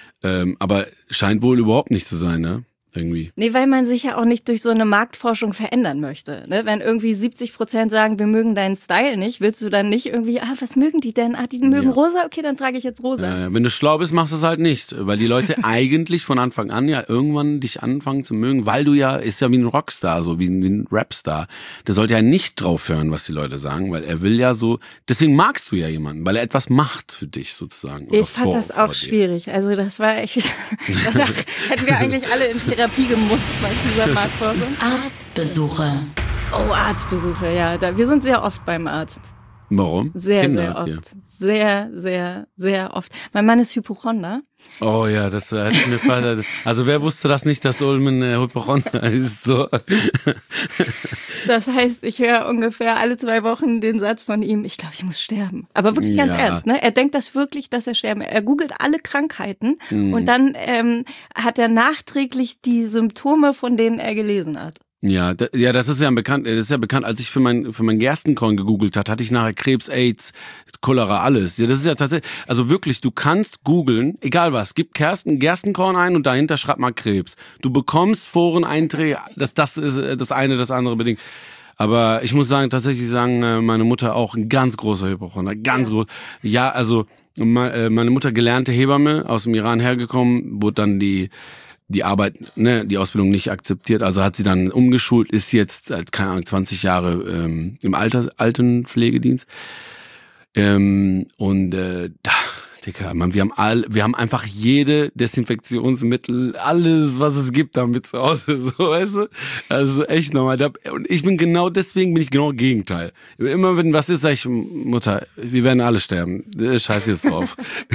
[SPEAKER 1] aber scheint wohl überhaupt nicht zu sein, ne? Irgendwie.
[SPEAKER 2] Nee, weil man sich ja auch nicht durch so eine Marktforschung verändern möchte. Ne? Wenn irgendwie 70% sagen, wir mögen deinen Style nicht, willst du dann nicht irgendwie, was mögen die denn? Die mögen rosa? Okay, dann trage ich jetzt rosa.
[SPEAKER 1] Wenn du schlau bist, machst du es halt nicht. Weil die Leute eigentlich von Anfang an ja irgendwann dich anfangen zu mögen, weil du ist ja wie ein Rockstar, so wie ein Rapstar. Der sollte ja nicht drauf hören, was die Leute sagen, weil er will ja so, deswegen magst du ja jemanden, weil er etwas macht für dich sozusagen.
[SPEAKER 2] Ich fand das auch schwierig. Also das war echt, danach hätten wir eigentlich alle in Therapie gemusst bei dieser Marktforschung.
[SPEAKER 3] Arztbesuche.
[SPEAKER 2] Oh, Arztbesuche, ja. Wir sind sehr oft beim Arzt.
[SPEAKER 1] Warum?
[SPEAKER 2] Sehr, sehr oft. Sehr, sehr, sehr oft. Mein Mann ist Hypochonder.
[SPEAKER 1] Oh ja, das hätte ich mir gefallen. Also wer wusste das nicht, dass Ulmen Hypochonder ist? So.
[SPEAKER 2] Das heißt, ich höre ungefähr alle 2 Wochen den Satz von ihm, ich glaube, ich muss sterben. Aber wirklich ganz ernst, ne? Er denkt das wirklich, dass er sterben. Er googelt alle Krankheiten und dann hat er nachträglich die Symptome, von denen er gelesen hat.
[SPEAKER 1] Ja, das ist ja bekannt. Als ich für mein Gerstenkorn gegoogelt hatte ich nachher Krebs, AIDS, Cholera, alles. Ja, das ist ja tatsächlich, also wirklich, du kannst googeln, egal was, gib Gerstenkorn ein und dahinter schreib mal Krebs. Du bekommst Foreneinträge, das ist das eine, das andere bedingt. Aber ich muss tatsächlich sagen, meine Mutter auch ein ganz großer Hypochonder, ganz groß. Ja, also meine Mutter gelernte Hebamme, aus dem Iran hergekommen, wurde dann die Arbeit, die Ausbildung nicht akzeptiert, also hat sie dann umgeschult, ist jetzt seit, keine Ahnung, 20 Jahre im Altenpflegedienst. Der Dicker, Mann, wir haben einfach jede Desinfektionsmittel, alles, was es gibt, damit zu Hause, so, weißt du? Also echt normal. Und ich bin genau Gegenteil. Immer wenn was ist, sag ich, Mutter, wir werden alle sterben. Scheiß jetzt drauf.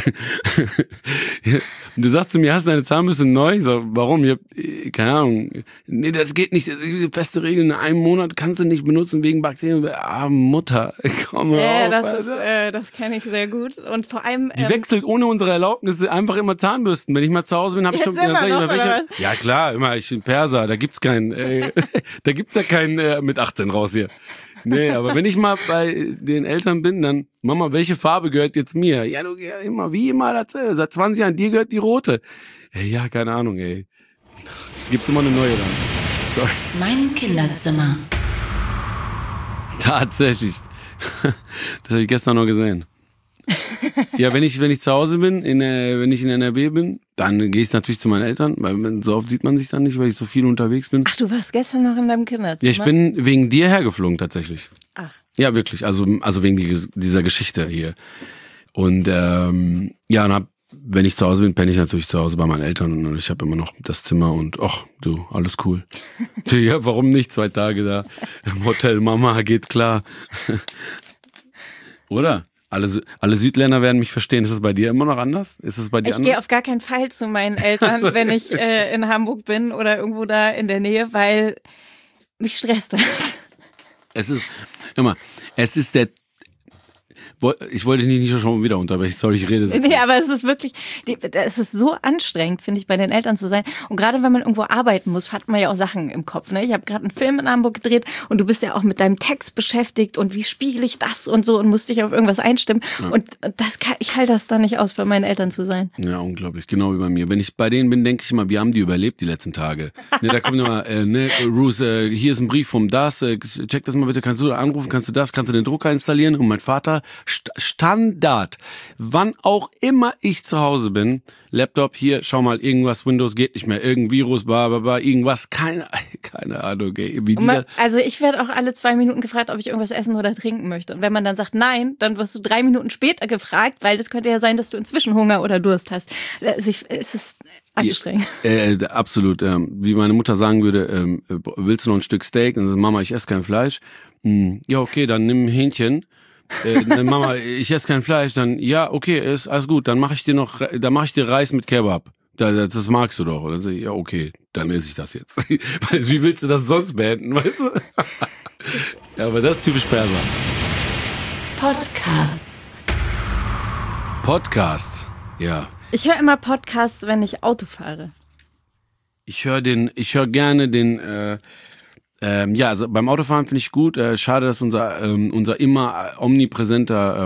[SPEAKER 1] Du sagst zu mir, hast du deine Zahnbürste neu? Ich sag, warum? Ich hab, keine Ahnung. Nee, das geht nicht. Feste Regeln, in einem Monat kannst du nicht benutzen wegen Bakterien. Ah, Mutter, komm auf.
[SPEAKER 2] Das kenne ich sehr gut. Und vor allem...
[SPEAKER 1] Die wechselt ohne unsere Erlaubnis einfach immer Zahnbürsten. Wenn ich mal zu Hause bin, habe ich schon... welche. Ja klar, immer, ich bin Perser, da gibt's keinen... da gibt's ja keinen mit 18 raus hier. Nee, aber wenn ich mal bei den Eltern bin, dann, Mama, welche Farbe gehört jetzt mir? Ja, du, ja, immer, wie immer, seit 20 Jahren, dir gehört die rote. Ja, keine Ahnung, ey. Gibt's immer eine neue dann. Sorry.
[SPEAKER 3] Mein Kinderzimmer.
[SPEAKER 1] Tatsächlich. Das habe ich gestern noch gesehen. Ja, wenn ich zu Hause bin, wenn ich in NRW bin, dann gehe ich natürlich zu meinen Eltern, weil so oft sieht man sich dann nicht, weil ich so viel unterwegs bin.
[SPEAKER 2] Ach, du warst gestern noch in deinem Kinderzimmer?
[SPEAKER 1] Ja, ich bin wegen dir hergeflogen tatsächlich.
[SPEAKER 2] Ach.
[SPEAKER 1] Ja, wirklich, also wegen dieser Geschichte hier. Und ja, und wenn ich zu Hause bin, penne ich natürlich zu Hause bei meinen Eltern und ich habe immer noch das Zimmer und ach, du, alles cool. Ja, warum nicht? 2 Tage da im Hotel, Mama, geht klar. Oder? Alle Südländer werden mich verstehen. Ist es bei dir immer noch anders? Ist es bei dir anders?
[SPEAKER 2] Ich gehe auf gar keinen Fall zu meinen Eltern, wenn ich in Hamburg bin oder irgendwo da in der Nähe, weil mich stresst das.
[SPEAKER 1] Es ist der... Ich wollte dich nicht schon wieder unterbrechen, sorry, ich rede so.
[SPEAKER 2] Nee, aber es ist wirklich, es ist so anstrengend, finde ich, bei den Eltern zu sein. Und gerade wenn man irgendwo arbeiten muss, hat man ja auch Sachen im Kopf. Ne? Ich habe gerade einen Film in Hamburg gedreht und du bist ja auch mit deinem Text beschäftigt und wie spiele ich das und so und musst dich auf irgendwas einstimmen. Ja. Und ich halte das dann nicht aus, bei meinen Eltern zu sein.
[SPEAKER 1] Ja, unglaublich, genau wie bei mir. Wenn ich bei denen bin, denke ich immer, wir haben die überlebt die letzten Tage. Ne, da kommt immer, Ruth, hier ist ein Brief vom DAS, check das mal bitte, kannst du da anrufen, kannst du den Drucker installieren? Und mein Vater... Standard. Wann auch immer ich zu Hause bin, Laptop hier, schau mal, irgendwas, Windows geht nicht mehr, irgendein Virus, irgendwas, keine Ahnung.
[SPEAKER 2] Also ich werde auch alle 2 Minuten gefragt, ob ich irgendwas essen oder trinken möchte. Und wenn man dann sagt nein, dann wirst du 3 Minuten später gefragt, weil das könnte ja sein, dass du inzwischen Hunger oder Durst hast. Es ist anstrengend.
[SPEAKER 1] Absolut. Wie meine Mutter sagen würde, willst du noch ein Stück Steak? Und dann sagt Mama, ich esse kein Fleisch. Ja, okay, dann nimm ein Hähnchen. Mama, ich esse kein Fleisch, dann ja, okay, ist alles gut, dann mache ich dir Reis mit Kebab. Das magst du doch. Oder so, ja, okay, dann esse ich das jetzt. Wie willst du das sonst beenden, weißt du? Ja, aber das ist typisch Perser. Podcasts, ja.
[SPEAKER 2] Ich höre immer Podcasts, wenn ich Auto fahre.
[SPEAKER 1] Ich höre gerne den ja, also beim Autofahren finde ich gut. Schade, dass unser immer omnipräsenter,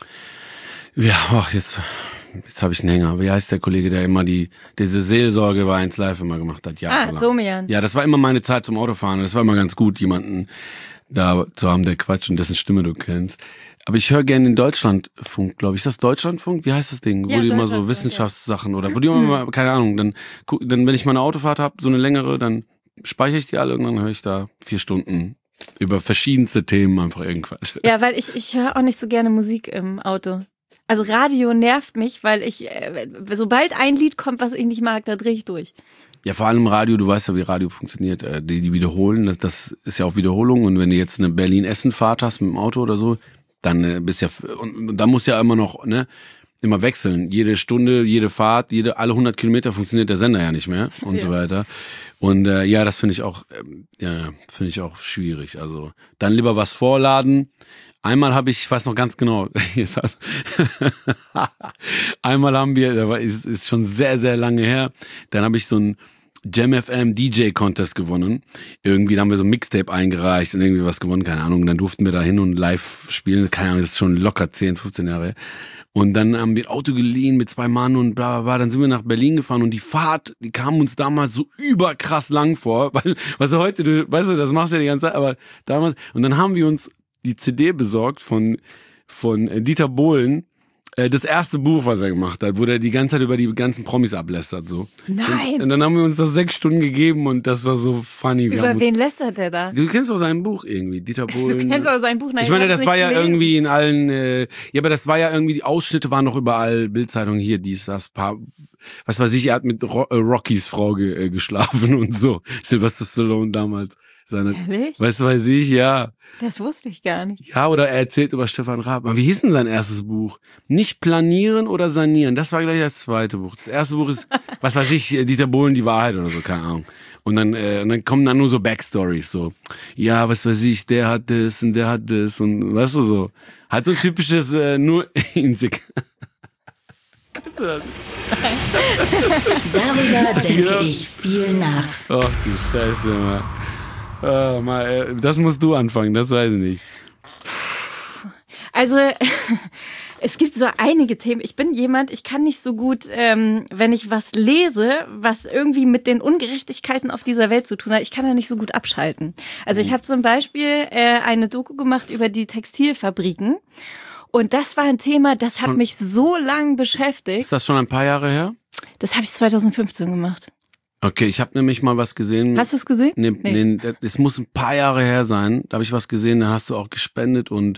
[SPEAKER 1] jetzt habe ich einen Hänger. Wie heißt der Kollege, der immer diese Seelsorge bei 1 Live immer gemacht hat?
[SPEAKER 2] Domian.
[SPEAKER 1] Ja, das war immer meine Zeit zum Autofahren. Das war immer ganz gut, jemanden da zu haben, der quatscht und dessen Stimme du kennst. Aber ich höre gerne den Deutschlandfunk, glaube ich. Ist das Deutschlandfunk? Wie heißt das Ding?
[SPEAKER 2] Ja,
[SPEAKER 1] wo die immer so Wissenschaftssachen oder wo die immer, keine Ahnung, dann wenn ich mal eine Autofahrt habe, so eine längere, dann speichere ich die alle und dann höre ich da 4 Stunden über verschiedenste Themen einfach irgendwas.
[SPEAKER 2] Ja, weil ich höre auch nicht so gerne Musik im Auto. Also Radio nervt mich, weil sobald ein Lied kommt, was ich nicht mag, da drehe ich durch.
[SPEAKER 1] Ja, vor allem Radio, du weißt ja, wie Radio funktioniert. Die wiederholen, das ist ja auch Wiederholung. Und wenn du jetzt eine Berlin-Essen-Fahrt hast mit dem Auto oder so, dann bist ja, und dann musst du ja immer noch, immer wechseln. Jede Stunde, jede Fahrt, alle 100 Kilometer funktioniert der Sender ja nicht mehr und so weiter. Und ja, das finde ich auch, schwierig. Also dann lieber was vorladen. Einmal habe ich weiß noch ganz genau, einmal haben wir, ist schon sehr, sehr lange her, dann habe ich so einen Jam FM DJ Contest gewonnen. Irgendwie, da haben wir so ein Mixtape eingereicht und irgendwie was gewonnen, keine Ahnung. Dann durften wir da hin und live spielen, keine Ahnung, das ist schon locker 10, 15 Jahre her. Und dann haben wir ein Auto geliehen mit 2 Mann und bla bla bla. Dann sind wir nach Berlin gefahren und die Fahrt, die kam uns damals so überkrass lang vor, weil, heute, das machst du ja die ganze Zeit, aber damals, und dann haben wir uns die CD besorgt von Dieter Bohlen, Das erste Buch, was er gemacht hat, wo er die ganze Zeit über die ganzen Promis ablästert. So.
[SPEAKER 2] Nein.
[SPEAKER 1] Und dann haben wir uns das 6 Stunden gegeben und das war so funny.
[SPEAKER 2] Über wen lästert der da?
[SPEAKER 1] Du kennst doch sein Buch irgendwie, Dieter Bohlen.
[SPEAKER 2] Du kennst doch sein Buch. Nein,
[SPEAKER 1] ich meine, das war ja
[SPEAKER 2] gelesen.
[SPEAKER 1] irgendwie in allen, ja, aber das war ja irgendwie, die Ausschnitte waren noch überall, Bildzeitung hier, dies, das, paar, was weiß ich, er hat mit Rockys Frau geschlafen und so. Sylvester Stallone damals.
[SPEAKER 2] Ehrlich?
[SPEAKER 1] Was weiß ich, ja.
[SPEAKER 2] Das wusste ich gar nicht.
[SPEAKER 1] Ja, oder er erzählt über Stefan Raab. Wie hieß denn sein erstes Buch? Nicht planieren oder sanieren. Das war gleich das zweite Buch. Das erste Buch ist, was weiß ich, Dieter Bohlen, die Wahrheit oder so, keine Ahnung. Und dann kommen dann nur so Backstories, so. Ja, was weiß ich, der hat das und der hat das und weißt du so. Halt so ein typisches, nur Insek.
[SPEAKER 3] Darüber denke ich viel nach.
[SPEAKER 1] Ach du Scheiße, Mann. Das musst du anfangen, das weiß ich nicht.
[SPEAKER 2] Also, es gibt so einige Themen. Ich bin jemand, ich kann nicht so gut, wenn ich was lese, was irgendwie mit den Ungerechtigkeiten auf dieser Welt zu tun hat, ich kann da nicht so gut abschalten. Also ich habe zum Beispiel eine Doku gemacht über die Textilfabriken. Und das war ein Thema, das hat mich so lang beschäftigt.
[SPEAKER 1] Ist das schon ein paar Jahre her?
[SPEAKER 2] Das habe ich 2015 gemacht.
[SPEAKER 1] Okay, ich habe nämlich mal was gesehen.
[SPEAKER 2] Hast du es gesehen?
[SPEAKER 1] Nee, es muss ein paar Jahre her sein. Da habe ich was gesehen, da hast du auch gespendet und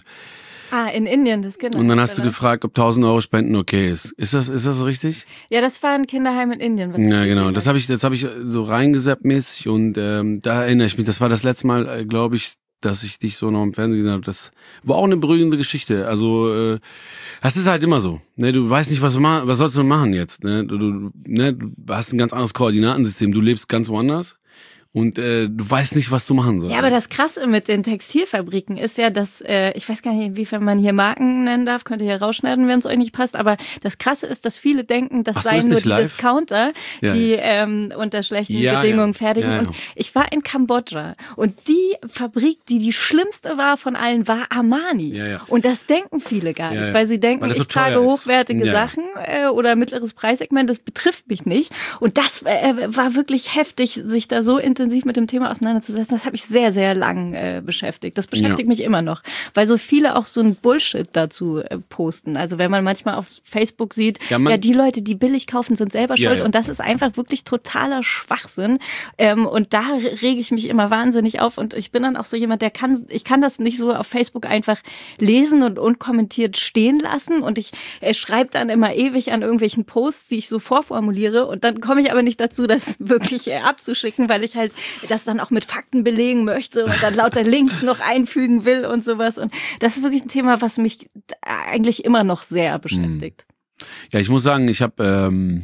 [SPEAKER 2] in Indien, das Kinderheim.
[SPEAKER 1] Und dann hast du gefragt, ob 1.000 Euro Spenden okay ist. Ist das richtig?
[SPEAKER 2] Ja, das war ein Kinderheim in Indien.
[SPEAKER 1] Ja, genau. Das habe ich so reingesappt mäßig und da erinnere ich mich. Das war das letzte Mal, glaube ich, dass ich dich so noch im Fernsehen gesehen habe. Das war auch eine beruhigende Geschichte. Also das ist halt immer so. Ne, du weißt nicht, was sollst du machen jetzt. Ne? Du hast ein ganz anderes Koordinatensystem. Du lebst ganz woanders. Und du weißt nicht, was du machen sollst.
[SPEAKER 2] Ja, aber das Krasse mit den Textilfabriken ist ja, dass, ich weiß gar nicht, inwiefern man hier Marken nennen darf, könnt ihr hier rausschneiden, wenn es euch nicht passt, aber das Krasse ist, dass viele denken, das seien nur die Discounter, die unter schlechten Bedingungen fertigen. Ja. Und ich war in Kambodscha und die Fabrik, die schlimmste war von allen, war Armani. Ja. Und das denken viele gar nicht, weil sie denken, ich trage hochwertige Sachen oder mittleres Preissegment, das betrifft mich nicht. Und das war wirklich heftig, sich da so intensiv mit dem Thema auseinanderzusetzen. Das habe ich sehr, sehr lang beschäftigt. Das beschäftigt mich immer noch, weil so viele auch so ein Bullshit dazu posten. Also wenn man manchmal auf Facebook sieht, die Leute, die billig kaufen, sind selber schuld und das ist einfach wirklich totaler Schwachsinn. Und da rege ich mich immer wahnsinnig auf und ich bin dann auch so jemand, ich kann das nicht so auf Facebook einfach lesen und unkommentiert stehen lassen und ich schreibe dann immer ewig an irgendwelchen Posts, die ich so vorformuliere und dann komme ich aber nicht dazu, das wirklich abzuschicken, weil ich halt das dann auch mit Fakten belegen möchte und dann lauter Links noch einfügen will und sowas. Und das ist wirklich ein Thema, was mich eigentlich immer noch sehr beschäftigt.
[SPEAKER 1] Ja, ich muss sagen, ich habe,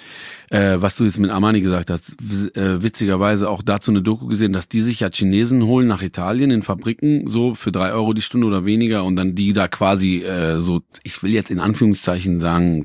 [SPEAKER 1] was du jetzt mit Armani gesagt hast, witzigerweise auch dazu eine Doku gesehen, dass die sich ja Chinesen holen nach Italien in Fabriken, so für 3 Euro die Stunde oder weniger und dann die da quasi so, ich will jetzt in Anführungszeichen sagen,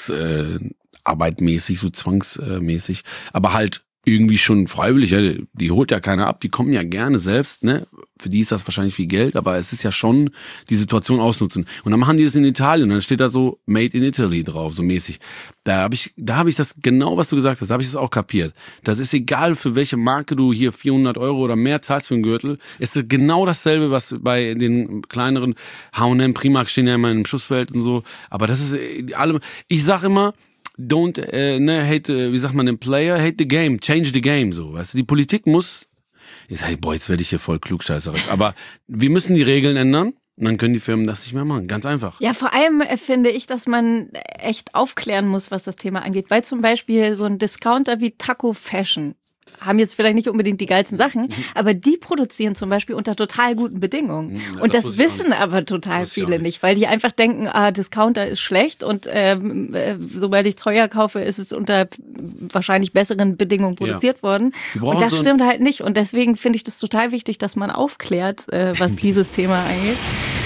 [SPEAKER 1] zwangsarbeitmäßig, so zwangsmäßig, aber halt irgendwie schon freiwillig, ja, die holt ja keiner ab, die kommen ja gerne selbst, ne? Für die ist das wahrscheinlich viel Geld, aber es ist ja schon die Situation ausnutzen. Und dann machen die das in Italien, dann steht da so Made in Italy drauf, so mäßig. Da habe ich das genau, was du gesagt hast, da habe ich das auch kapiert. Das ist egal, für welche Marke du hier 400 Euro oder mehr zahlst für einen Gürtel. Es ist genau dasselbe, was bei den kleineren H&M, Primark stehen ja immer im Schussfeld und so. Aber das ist alle. Ich sag immer, don't hate, wie sagt man den Player, hate the game, change the game, so, weißt du, die Politik muss, jetzt werde ich hier voll klugscheißerisch, aber wir müssen die Regeln ändern und dann können die Firmen das nicht mehr machen, ganz einfach. Ja,
[SPEAKER 2] vor allem finde ich, dass man echt aufklären muss, was das Thema angeht, weil zum Beispiel so ein Discounter wie Taco Fashion haben jetzt vielleicht nicht unbedingt die geilsten Sachen, aber die produzieren zum Beispiel unter total guten Bedingungen. Und das wissen aber total viele nicht, weil die einfach denken, Discounter ist schlecht und sobald ich teuer kaufe, ist es unter wahrscheinlich besseren Bedingungen produziert worden. Und das stimmt halt nicht. Und deswegen finde ich das total wichtig, dass man aufklärt, was dieses Thema angeht.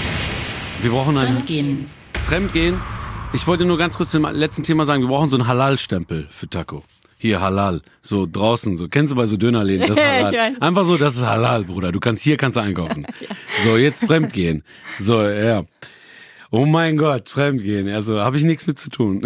[SPEAKER 1] Wir brauchen Fremdgehen. Ich wollte nur ganz kurz zum letzten Thema sagen, wir brauchen so einen Halal-Stempel für Taco. Hier, Halal. So draußen, so. Kennst du bei so Dönerläden, das ist Halal. Einfach so, das ist Halal, Bruder. Kannst einkaufen. So, jetzt Fremdgehen. So, ja. Oh mein Gott, Fremdgehen. Also, habe ich nichts mit zu tun.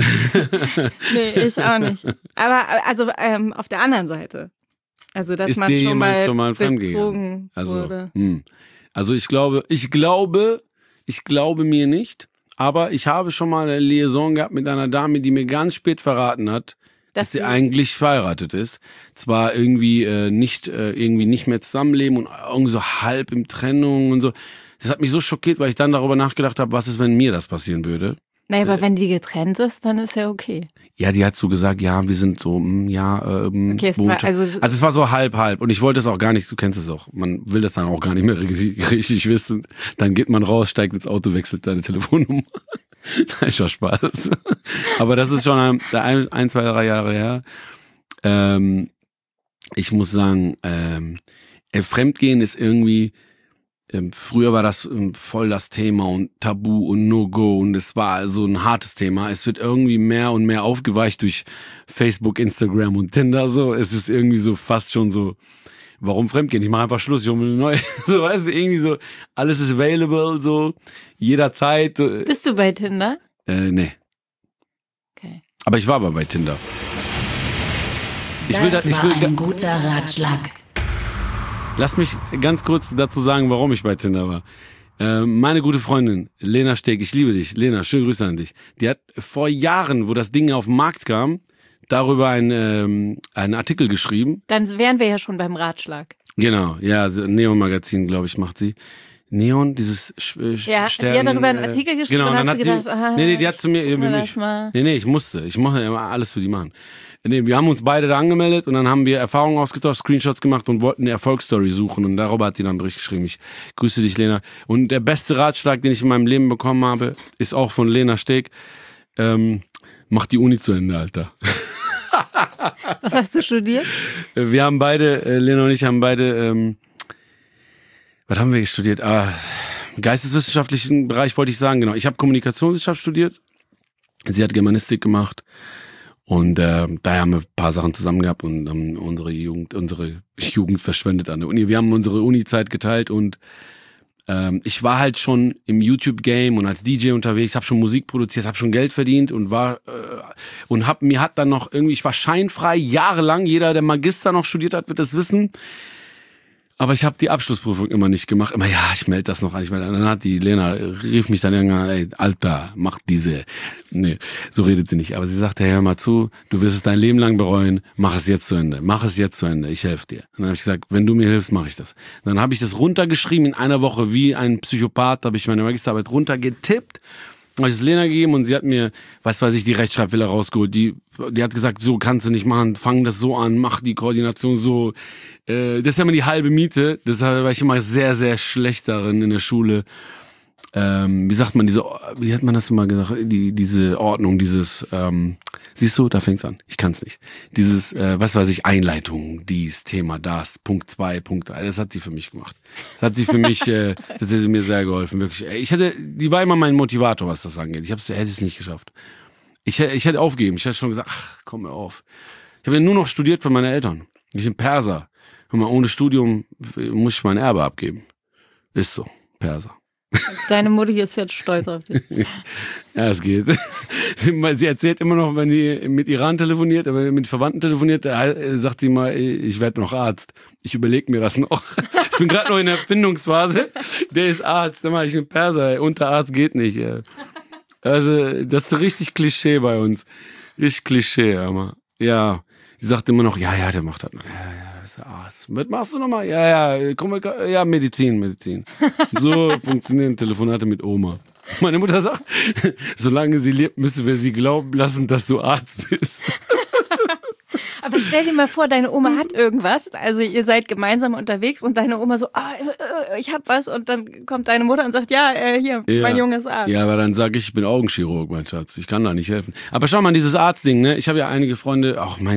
[SPEAKER 2] Nee, ich auch nicht. Aber, also, auf der anderen Seite. Also, dass man schon mal betrogen wurde.
[SPEAKER 1] Also, ich glaube mir nicht. Aber ich habe schon mal eine Liaison gehabt mit einer Dame, die mir ganz spät verraten hat, dass sie eigentlich verheiratet ist. Zwar irgendwie nicht mehr zusammenleben und irgendwie so halb in Trennung und so. Das hat mich so schockiert, weil ich dann darüber nachgedacht habe, was ist, wenn mir das passieren würde.
[SPEAKER 2] Naja, aber wenn die getrennt ist, dann ist ja okay.
[SPEAKER 1] Ja, die hat so gesagt, ja, wir sind so,
[SPEAKER 2] okay,
[SPEAKER 1] es war so halb. Und ich wollte es auch gar nicht, du kennst es auch. Man will das dann auch gar nicht mehr richtig wissen. Dann geht man raus, steigt ins Auto, wechselt seine Telefonnummer. Nein, schon Spaß. Aber das ist schon 1, 2, 3 Jahre her. Ich muss sagen, Fremdgehen ist irgendwie, früher war das voll das Thema und Tabu und No-Go und es war so ein hartes Thema. Es wird irgendwie mehr und mehr aufgeweicht durch Facebook, Instagram und Tinder. So, es ist irgendwie so fast schon so, warum Fremdgehen? Ich mache einfach Schluss, ich hole mir eine neue. So, weißt du, irgendwie so, alles ist available, so, jederzeit.
[SPEAKER 2] Bist du bei Tinder?
[SPEAKER 1] Nee.
[SPEAKER 2] Okay.
[SPEAKER 1] Aber ich war bei Tinder.
[SPEAKER 3] Das war ein guter Ratschlag.
[SPEAKER 1] Lass mich ganz kurz dazu sagen, warum ich bei Tinder war. Meine gute Freundin, Lena Steg, ich liebe dich. Lena, schöne Grüße an dich. Die hat vor Jahren, wo das Ding auf den Markt kam, darüber einen Artikel geschrieben.
[SPEAKER 2] Dann wären wir ja schon beim Ratschlag.
[SPEAKER 1] Genau, ja, Neon-Magazin, glaube ich, macht sie. Neon, dieses Stern.
[SPEAKER 2] Ja, die hat darüber einen Artikel geschrieben
[SPEAKER 1] genau,
[SPEAKER 2] und
[SPEAKER 1] dann
[SPEAKER 2] hast du gedacht,
[SPEAKER 1] nee, die hat zu mir, ich mache ja immer alles für die machen. Nee, wir haben uns beide da angemeldet und dann haben wir Erfahrungen ausgetauscht, Screenshots gemacht und wollten eine Erfolgsstory suchen und darüber hat sie dann einen Bericht geschrieben. Ich grüße dich, Lena. Und der beste Ratschlag, den ich in meinem Leben bekommen habe, ist auch von Lena Steg. Mach die Uni zu Ende, Alter.
[SPEAKER 2] Was hast du studiert?
[SPEAKER 1] Wir haben beide, Lena und ich haben beide, was haben wir studiert? Geisteswissenschaftlichen Bereich wollte ich sagen, genau. Ich habe Kommunikationswissenschaft studiert. Sie hat Germanistik gemacht. Und daher haben wir ein paar Sachen zusammen gehabt und haben unsere Jugend verschwendet an der Uni. Wir haben unsere Uni-Zeit geteilt und ich war halt schon im YouTube-Game und als DJ unterwegs, habe schon Musik produziert, habe schon Geld verdient und mir hat dann noch irgendwie, ich war scheinfrei jahrelang, jeder, der Magister noch studiert hat, wird das wissen. Aber ich habe die Abschlussprüfung immer nicht gemacht. Immer, ja, ich melde das noch an. Dann hat die Lena, rief mich dann irgendwann, ey, Alter, mach diese. Nee, so redet sie nicht. Aber sie sagte, hör mal zu, du wirst es dein Leben lang bereuen, mach es jetzt zu Ende. Ich helfe dir. Und dann habe ich gesagt, wenn du mir hilfst, mache ich das. Und dann habe ich das runtergeschrieben in einer Woche, wie ein Psychopath, habe ich meine Magisterarbeit runtergetippt. Habe ich es Lena gegeben und sie hat mir, die Rechtschreibfehler rausgeholt. Die hat gesagt, so kannst du nicht machen, fang das so an, mach die Koordination so. Das ist ja immer die halbe Miete. Deshalb war ich immer sehr, sehr schlecht darin in der Schule. Wie hat man das immer gesagt? Diese Ordnung, siehst du, da fängt's an. Ich kann's nicht. Dieses, Einleitung, dies, Thema, das, Punkt 2, Punkt 3, das hat sie für mich gemacht. Das hat sie mir sehr geholfen, wirklich. Die war immer mein Motivator, was das angeht. Hätte es nicht geschafft. Ich hätte aufgegeben. Ich hätte schon gesagt, ach, komm mir auf. Ich habe ja nur noch studiert von meinen Eltern. Ich bin Perser. Hör mal, ohne Studium muss ich mein Erbe abgeben. Ist so, Perser.
[SPEAKER 2] Deine Mutti ist jetzt stolz auf dich.
[SPEAKER 1] Ja, es geht. Sie erzählt immer noch, wenn die mit Iran telefoniert, aber mit Verwandten telefoniert, sagt sie mal, ich werde noch Arzt. Ich überlege mir das noch. Ich bin gerade noch in der Findungsphase. Der ist Arzt, dann mache ich einen Perser. Unterarzt geht nicht. Also, das ist richtig Klischee bei uns. Richtig Klischee, aber ja. Die sagt immer noch, ja, der macht das. Ja, das ist der Arzt. Was machst du nochmal? Ja, Medizin. So funktionieren Telefonate mit Oma. Meine Mutter sagt, solange sie lebt, müssen wir sie glauben lassen, dass du Arzt bist.
[SPEAKER 2] Aber stell dir mal vor, deine Oma hat irgendwas, also ihr seid gemeinsam unterwegs und deine Oma so, ich hab was und dann kommt deine Mutter und sagt, mein Junge ist Arzt. Ja,
[SPEAKER 1] aber dann sage ich bin Augenchirurg, mein Schatz, ich kann da nicht helfen. Aber schau mal, dieses Arztding, ne? Ich habe ja einige Freunde,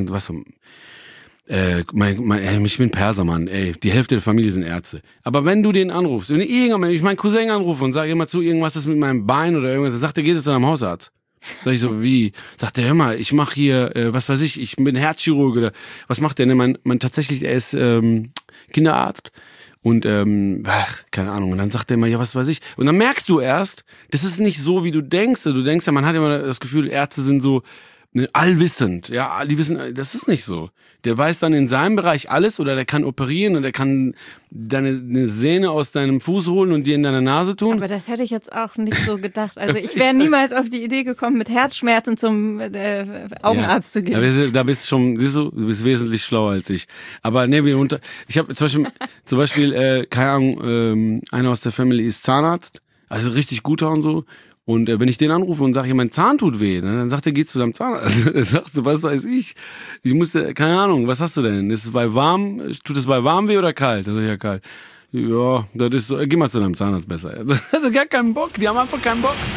[SPEAKER 1] ich bin Perser, Mann, die Hälfte der Familie sind Ärzte. Aber wenn du den anrufst, wenn ich meinen Cousin anrufe und sage immer zu, irgendwas ist mit meinem Bein oder irgendwas, dann sagt er, geht es zu einem Hausarzt. Sag ich so, wie? Sagt er, hör mal, ich mache hier, ich bin Herzchirurg oder was macht der? Ne? Tatsächlich, er ist Kinderarzt und keine Ahnung. Und dann sagt er immer, ja, was weiß ich. Und dann merkst du erst, das ist nicht so, wie du denkst. Du denkst ja, man hat immer das Gefühl, Ärzte sind so allwissend. Ja, die wissen, das ist nicht so. Der weiß dann in seinem Bereich alles oder der kann operieren und der kann eine Sehne aus deinem Fuß holen und dir in deine Nase tun.
[SPEAKER 2] Aber das hätte ich jetzt auch nicht so gedacht. Also ich wäre niemals auf die Idee gekommen, mit Herzschmerzen zum Augenarzt zu gehen.
[SPEAKER 1] Da bist du schon, siehst du bist wesentlich schlauer als ich. Aber nee, ich habe zum Beispiel keine Ahnung, einer aus der Family ist Zahnarzt, also richtig guter und so. Und wenn ich den anrufe und sage, mein Zahn tut weh, ne, dann sagt er, geh zu deinem Zahnarzt. Dann sagst du, was weiß ich? Ich musste, keine Ahnung, was hast du denn? Tut es bei warm weh oder kalt? Das ist ja kalt. Ja, das ist so, geh mal zu deinem Zahnarzt besser. Das hat gar keinen Bock, die haben einfach keinen Bock.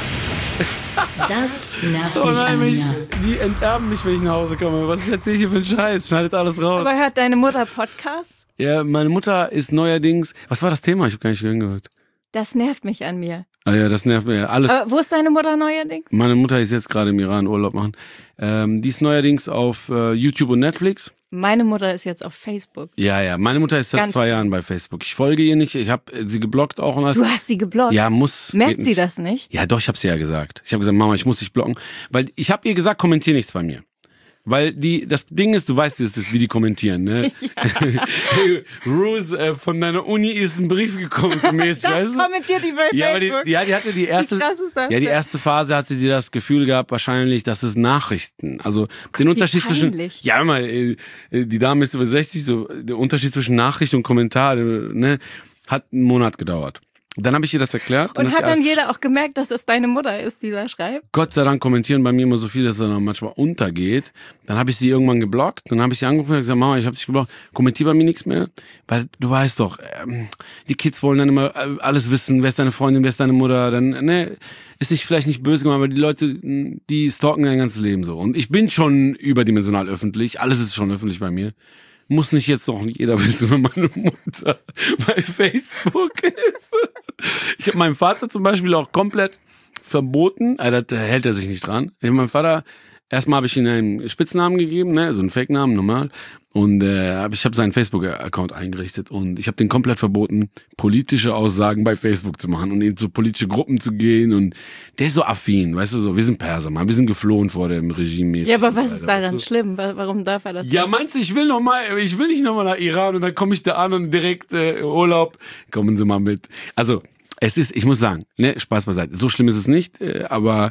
[SPEAKER 3] Das nervt mich an mir.
[SPEAKER 1] Die enterben mich, wenn ich nach Hause komme. Was erzähl ich hier für einen Scheiß? Schneidet alles raus.
[SPEAKER 2] Aber hört deine Mutter Podcasts?
[SPEAKER 1] Ja, meine Mutter ist neuerdings, was war das Thema? Ich habe gar nicht gehört.
[SPEAKER 2] Das nervt mich an mir.
[SPEAKER 1] Ah ja, das nervt mir. Alles.
[SPEAKER 2] Aber wo ist deine Mutter neuerdings?
[SPEAKER 1] Meine Mutter ist jetzt gerade im Iran Urlaub machen. Die ist neuerdings auf YouTube und Netflix.
[SPEAKER 2] Meine Mutter ist jetzt auf Facebook.
[SPEAKER 1] Ja. Meine Mutter ist seit 2 Jahren bei Facebook. Ich folge ihr nicht. Ich habe sie geblockt auch. Und alles.
[SPEAKER 2] Du hast sie geblockt?
[SPEAKER 1] Ja, muss.
[SPEAKER 2] Merkt sie das nicht?
[SPEAKER 1] Ja, doch, ich habe sie ja gesagt. Ich habe gesagt, Mama, ich muss dich blocken. Weil ich habe ihr gesagt, kommentier nichts bei mir. Weil das Ding ist, du weißt, wie es ist, wie die kommentieren, ne? Ja. Hey, Rose, von deiner Uni ist ein Brief gekommen zu mir, weißt du?
[SPEAKER 2] Kommentiert die bei Facebook.
[SPEAKER 1] Die hatte die erste,
[SPEAKER 2] wie krass ist das?
[SPEAKER 1] Ja, die erste Phase hatte sie das Gefühl gehabt, wahrscheinlich, dass es Nachrichten, also
[SPEAKER 2] Gott,
[SPEAKER 1] den Unterschied
[SPEAKER 2] peinlich.
[SPEAKER 1] zwischen, ja, immer, die Dame ist über 60, so, der Unterschied zwischen Nachricht und Kommentar, ne, hat einen Monat gedauert. Dann habe ich ihr das erklärt.
[SPEAKER 2] Und hat dann jeder auch gemerkt, dass es deine Mutter ist, die da schreibt?
[SPEAKER 1] Gott sei Dank kommentieren bei mir immer so viel, dass er dann manchmal untergeht. Dann habe ich sie irgendwann geblockt. Dann habe ich sie angerufen und gesagt, Mama, ich habe dich geblockt. Kommentier bei mir nichts mehr. Weil du weißt doch, die Kids wollen dann immer alles wissen. Wer ist deine Freundin, wer ist deine Mutter? Dann, ne, ist vielleicht nicht böse gemeint, aber die Leute, die stalken dein ganzes Leben so. Und ich bin schon überdimensional öffentlich. Alles ist schon öffentlich bei mir. Muss nicht jetzt doch jeder wissen, wenn meine Mutter bei Facebook ist. Ich habe meinem Vater zum Beispiel auch komplett verboten, da hält er sich nicht dran. Mein Vater, erstmal habe ich ihm einen Spitznamen gegeben, ne, so einen Fake-Namen, normal. Und ich habe seinen Facebook-Account eingerichtet und ich habe den komplett verboten, politische Aussagen bei Facebook zu machen und in so politische Gruppen zu gehen. Und der ist so affin, weißt du, so, wir sind Perser, Mann, wir sind geflohen vor dem Regime.
[SPEAKER 2] Ja, aber was ist daran schlimm? Warum darf er das?
[SPEAKER 1] Ja, meinst du, ich will nicht nochmal nach Iran und dann komme ich da an und direkt Urlaub, kommen Sie mal mit. Also, ich muss sagen, ne, Spaß beiseite, so schlimm ist es nicht, aber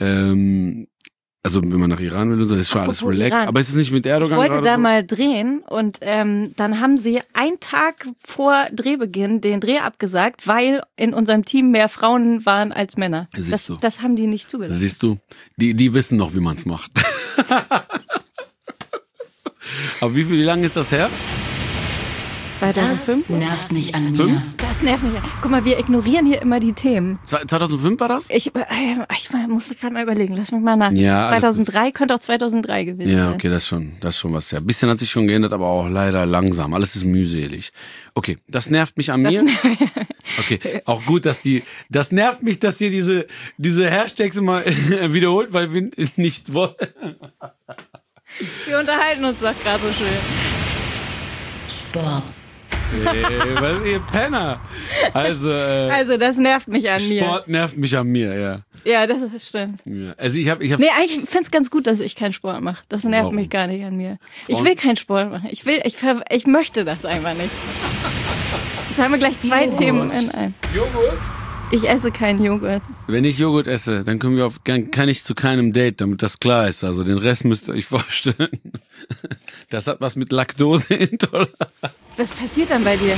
[SPEAKER 1] also wenn man nach Iran will, ist schon alles relaxed. Iran. Aber ist es nicht mit Erdogan?
[SPEAKER 2] Ich wollte da mal drehen und dann haben sie einen Tag vor Drehbeginn den Dreh abgesagt, weil in unserem Team mehr Frauen waren als Männer. Das haben die nicht zugelassen.
[SPEAKER 1] Siehst du, die wissen noch, wie man es macht. Aber wie lange ist das her?
[SPEAKER 2] 2005?
[SPEAKER 3] Das nervt mich an mir.
[SPEAKER 2] Das nervt mich. Guck mal, wir ignorieren hier immer die Themen.
[SPEAKER 1] 2005 war das?
[SPEAKER 2] Ich muss mich gerade mal überlegen. Lass mich mal nach.
[SPEAKER 1] Ja,
[SPEAKER 2] 2003 könnte auch 2003 gewesen sein.
[SPEAKER 1] Ja, okay, das ist schon was. Ja, ein bisschen hat sich schon geändert, aber auch leider langsam. Alles ist mühselig. Okay, das nervt mich an mir. Okay, auch gut, das nervt mich, dass ihr diese Hashtags immer wiederholt, weil wir nicht wollen.
[SPEAKER 2] Wir unterhalten uns doch gerade so schön.
[SPEAKER 3] Sport.
[SPEAKER 1] Was ihr Penner. Also
[SPEAKER 2] das nervt mich an mir.
[SPEAKER 1] Sport nervt mich an mir, ja.
[SPEAKER 2] Ja, das stimmt.
[SPEAKER 1] Ja. Also ich hab
[SPEAKER 2] Nee, eigentlich finde es ganz gut, dass ich keinen Sport mache. Das nervt mich gar nicht an mir. Ich will keinen Sport machen. Ich möchte das einfach nicht. Jetzt haben wir gleich 2 Themen in einem.
[SPEAKER 1] Joghurt?
[SPEAKER 2] Ich esse keinen Joghurt.
[SPEAKER 1] Wenn ich Joghurt esse, dann kann ich zu keinem Date, damit das klar ist. Also den Rest müsst ihr euch vorstellen. Das hat was mit Laktoseintoleranz.
[SPEAKER 2] Was passiert dann bei dir?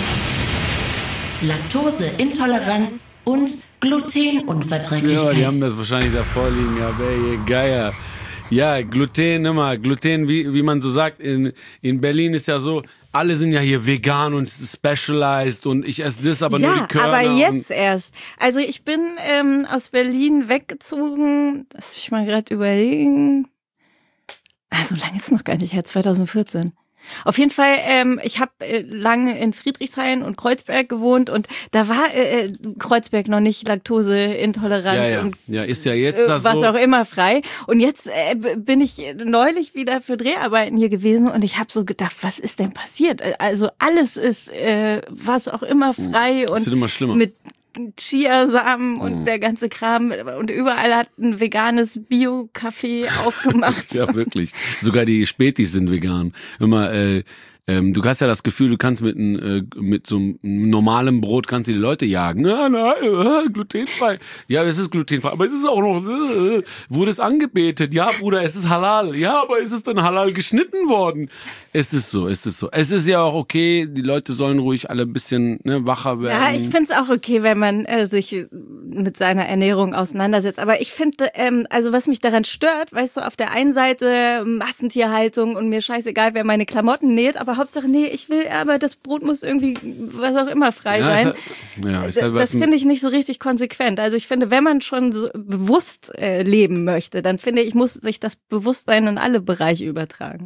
[SPEAKER 3] Laktoseintoleranz und Glutenunverträglichkeit.
[SPEAKER 1] Ja, die haben das wahrscheinlich da vorliegen, ja, ihr Geier. Ja, Gluten, wie man so sagt, in Berlin ist ja so, alle sind ja hier vegan und specialized und ich esse das, aber nur die Körner.
[SPEAKER 2] Ja, aber jetzt erst. Also ich bin aus Berlin weggezogen, lass mich mal gerade überlegen. So lange ist es noch gar nicht her, 2014. Auf jeden Fall, ich habe lange in Friedrichshain und Kreuzberg gewohnt und da war Kreuzberg noch nicht laktoseintolerant und
[SPEAKER 1] ist ja jetzt das
[SPEAKER 2] was
[SPEAKER 1] so.
[SPEAKER 2] Auch immer frei. Und jetzt bin ich neulich wieder für Dreharbeiten hier gewesen und ich habe so gedacht, was ist denn passiert? Also alles ist was auch immer frei und
[SPEAKER 1] wird immer schlimmer.
[SPEAKER 2] mit Chiasamen und der ganze Kram. Und überall hat ein veganes Bio-Café aufgemacht.
[SPEAKER 1] Ja, wirklich. Sogar die Spätis sind vegan. Immer, du hast ja das Gefühl, du kannst mit so einem normalen Brot kannst du die Leute jagen. Glutenfrei. Ja, es ist glutenfrei, aber es ist auch noch, wurde es angebetet. Ja, Bruder, es ist halal. Ja, aber ist es dann halal geschnitten worden? Es ist so. Es ist ja auch okay, die Leute sollen ruhig alle ein bisschen wacher werden.
[SPEAKER 2] Ja, ich finde es auch okay, wenn man sich mit seiner Ernährung auseinandersetzt. Aber ich finde, also was mich daran stört, weißt du, auf der einen Seite Massentierhaltung und mir scheißegal, wer meine Klamotten näht, aber Hauptsache, ich will, aber das Brot muss irgendwie, was auch immer, frei sein. Das finde ich nicht so richtig konsequent. Also ich finde, wenn man schon so bewusst leben möchte, dann finde ich, muss sich das Bewusstsein in alle Bereiche übertragen.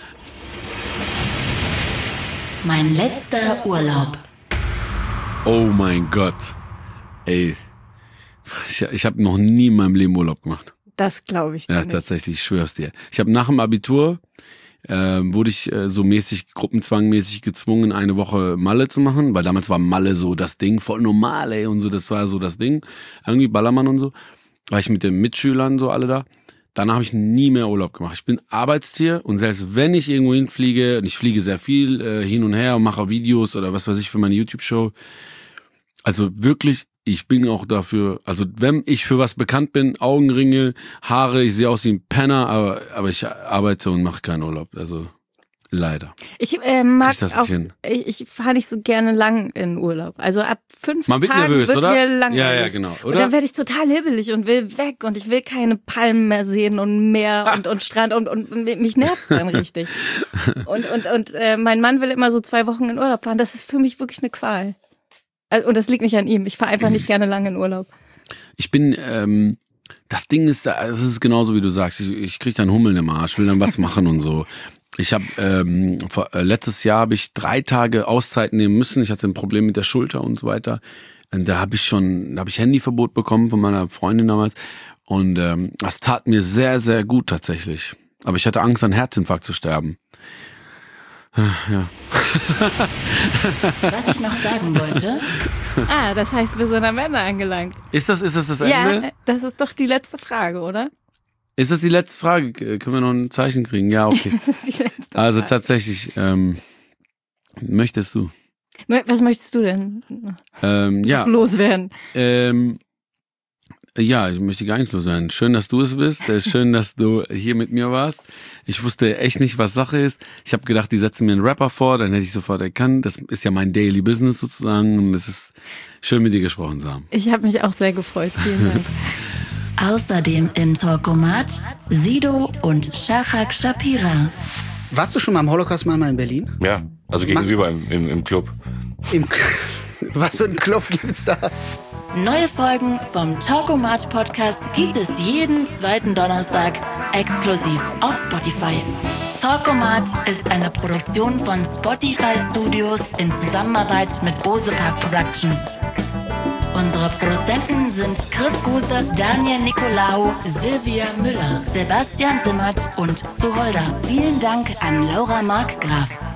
[SPEAKER 3] Mein letzter Urlaub.
[SPEAKER 1] Oh mein Gott. Ey, ich habe noch nie in meinem Leben Urlaub gemacht.
[SPEAKER 2] Das glaube ich
[SPEAKER 1] nicht. Ja, tatsächlich, ich schwör's dir. Ich habe nach dem Abitur wurde ich so gruppenzwangmäßig gezwungen, eine Woche Malle zu machen, weil damals war Malle so das Ding, voll normal, ey, und so, das war so das Ding. Irgendwie Ballermann und so. War ich mit den Mitschülern so alle da. Danach habe ich nie mehr Urlaub gemacht. Ich bin Arbeitstier und selbst wenn ich irgendwo hinfliege, und ich fliege sehr viel hin und her und mache Videos oder was weiß ich für meine YouTube-Show, also wirklich, ich bin auch dafür, also wenn ich für was bekannt bin, Augenringe, Haare, ich sehe aus wie ein Penner, aber ich arbeite und mache keinen Urlaub, also leider.
[SPEAKER 2] Ich mag auch, ich fahre nicht so gerne lang in Urlaub, also ab 5
[SPEAKER 1] Man wird
[SPEAKER 2] Tagen
[SPEAKER 1] nervös,
[SPEAKER 2] wird
[SPEAKER 1] oder?
[SPEAKER 2] mir langweilig.
[SPEAKER 1] Ja, genau. Oder?
[SPEAKER 2] Und dann werde ich total hibbelig und will weg und ich will keine Palmen mehr sehen und Meer und Strand und mich nervt's dann richtig. Und mein Mann will immer so 2 Wochen in Urlaub fahren, das ist für mich wirklich eine Qual. Und das liegt nicht an ihm. Ich fahre einfach nicht gerne lange in Urlaub.
[SPEAKER 1] Ich bin, das Ding ist, es ist genauso wie du sagst, ich kriege dann Hummeln im Arsch, will dann was machen und so. Ich habe, letztes Jahr habe ich 3 Tage Auszeit nehmen müssen. Ich hatte ein Problem mit der Schulter und so weiter. Und da habe ich Handyverbot bekommen von meiner Freundin damals. Und das tat mir sehr, sehr gut tatsächlich. Aber ich hatte Angst, an Herzinfarkt zu sterben. Ja.
[SPEAKER 3] Was ich noch sagen wollte.
[SPEAKER 2] Das heißt, wir sind am Ende angelangt.
[SPEAKER 1] Ist das Ende?
[SPEAKER 2] Ja, das ist doch die letzte Frage, oder?
[SPEAKER 1] Ist das die letzte Frage? Können wir noch ein Zeichen kriegen? Ja, okay.
[SPEAKER 2] Das ist die letzte Frage.
[SPEAKER 1] Also tatsächlich, möchtest du?
[SPEAKER 2] Was möchtest du denn
[SPEAKER 1] ja.
[SPEAKER 2] loswerden?
[SPEAKER 1] Ja, ich möchte gar nicht loswerden. Schön, dass du es bist. Schön, dass du hier mit mir warst. Ich wusste echt nicht, was Sache ist. Ich habe gedacht, die setzen mir einen Rapper vor, dann hätte ich sofort erkannt. Das ist ja mein Daily Business sozusagen und es ist schön, mit dir gesprochen zu haben.
[SPEAKER 2] Ich habe mich auch sehr gefreut. Vielen Dank.
[SPEAKER 3] Außerdem im Talkomat Sido und Shafak Shapira.
[SPEAKER 4] Warst du schon mal am Holocaust-Mahnmal in Berlin?
[SPEAKER 5] Ja, also gegenüber im Club.
[SPEAKER 4] Was für einen Club gibt's da?
[SPEAKER 3] Neue Folgen vom Talkomat Podcast gibt es jeden 2. Donnerstag exklusiv auf Spotify. Talkomat ist eine Produktion von Spotify Studios in Zusammenarbeit mit Bose Park Productions. Unsere Produzenten sind Chris Guse, Daniel Nicolaou, Silvia Müller, Sebastian Simmert und Suholder. Vielen Dank an Laura Markgraf.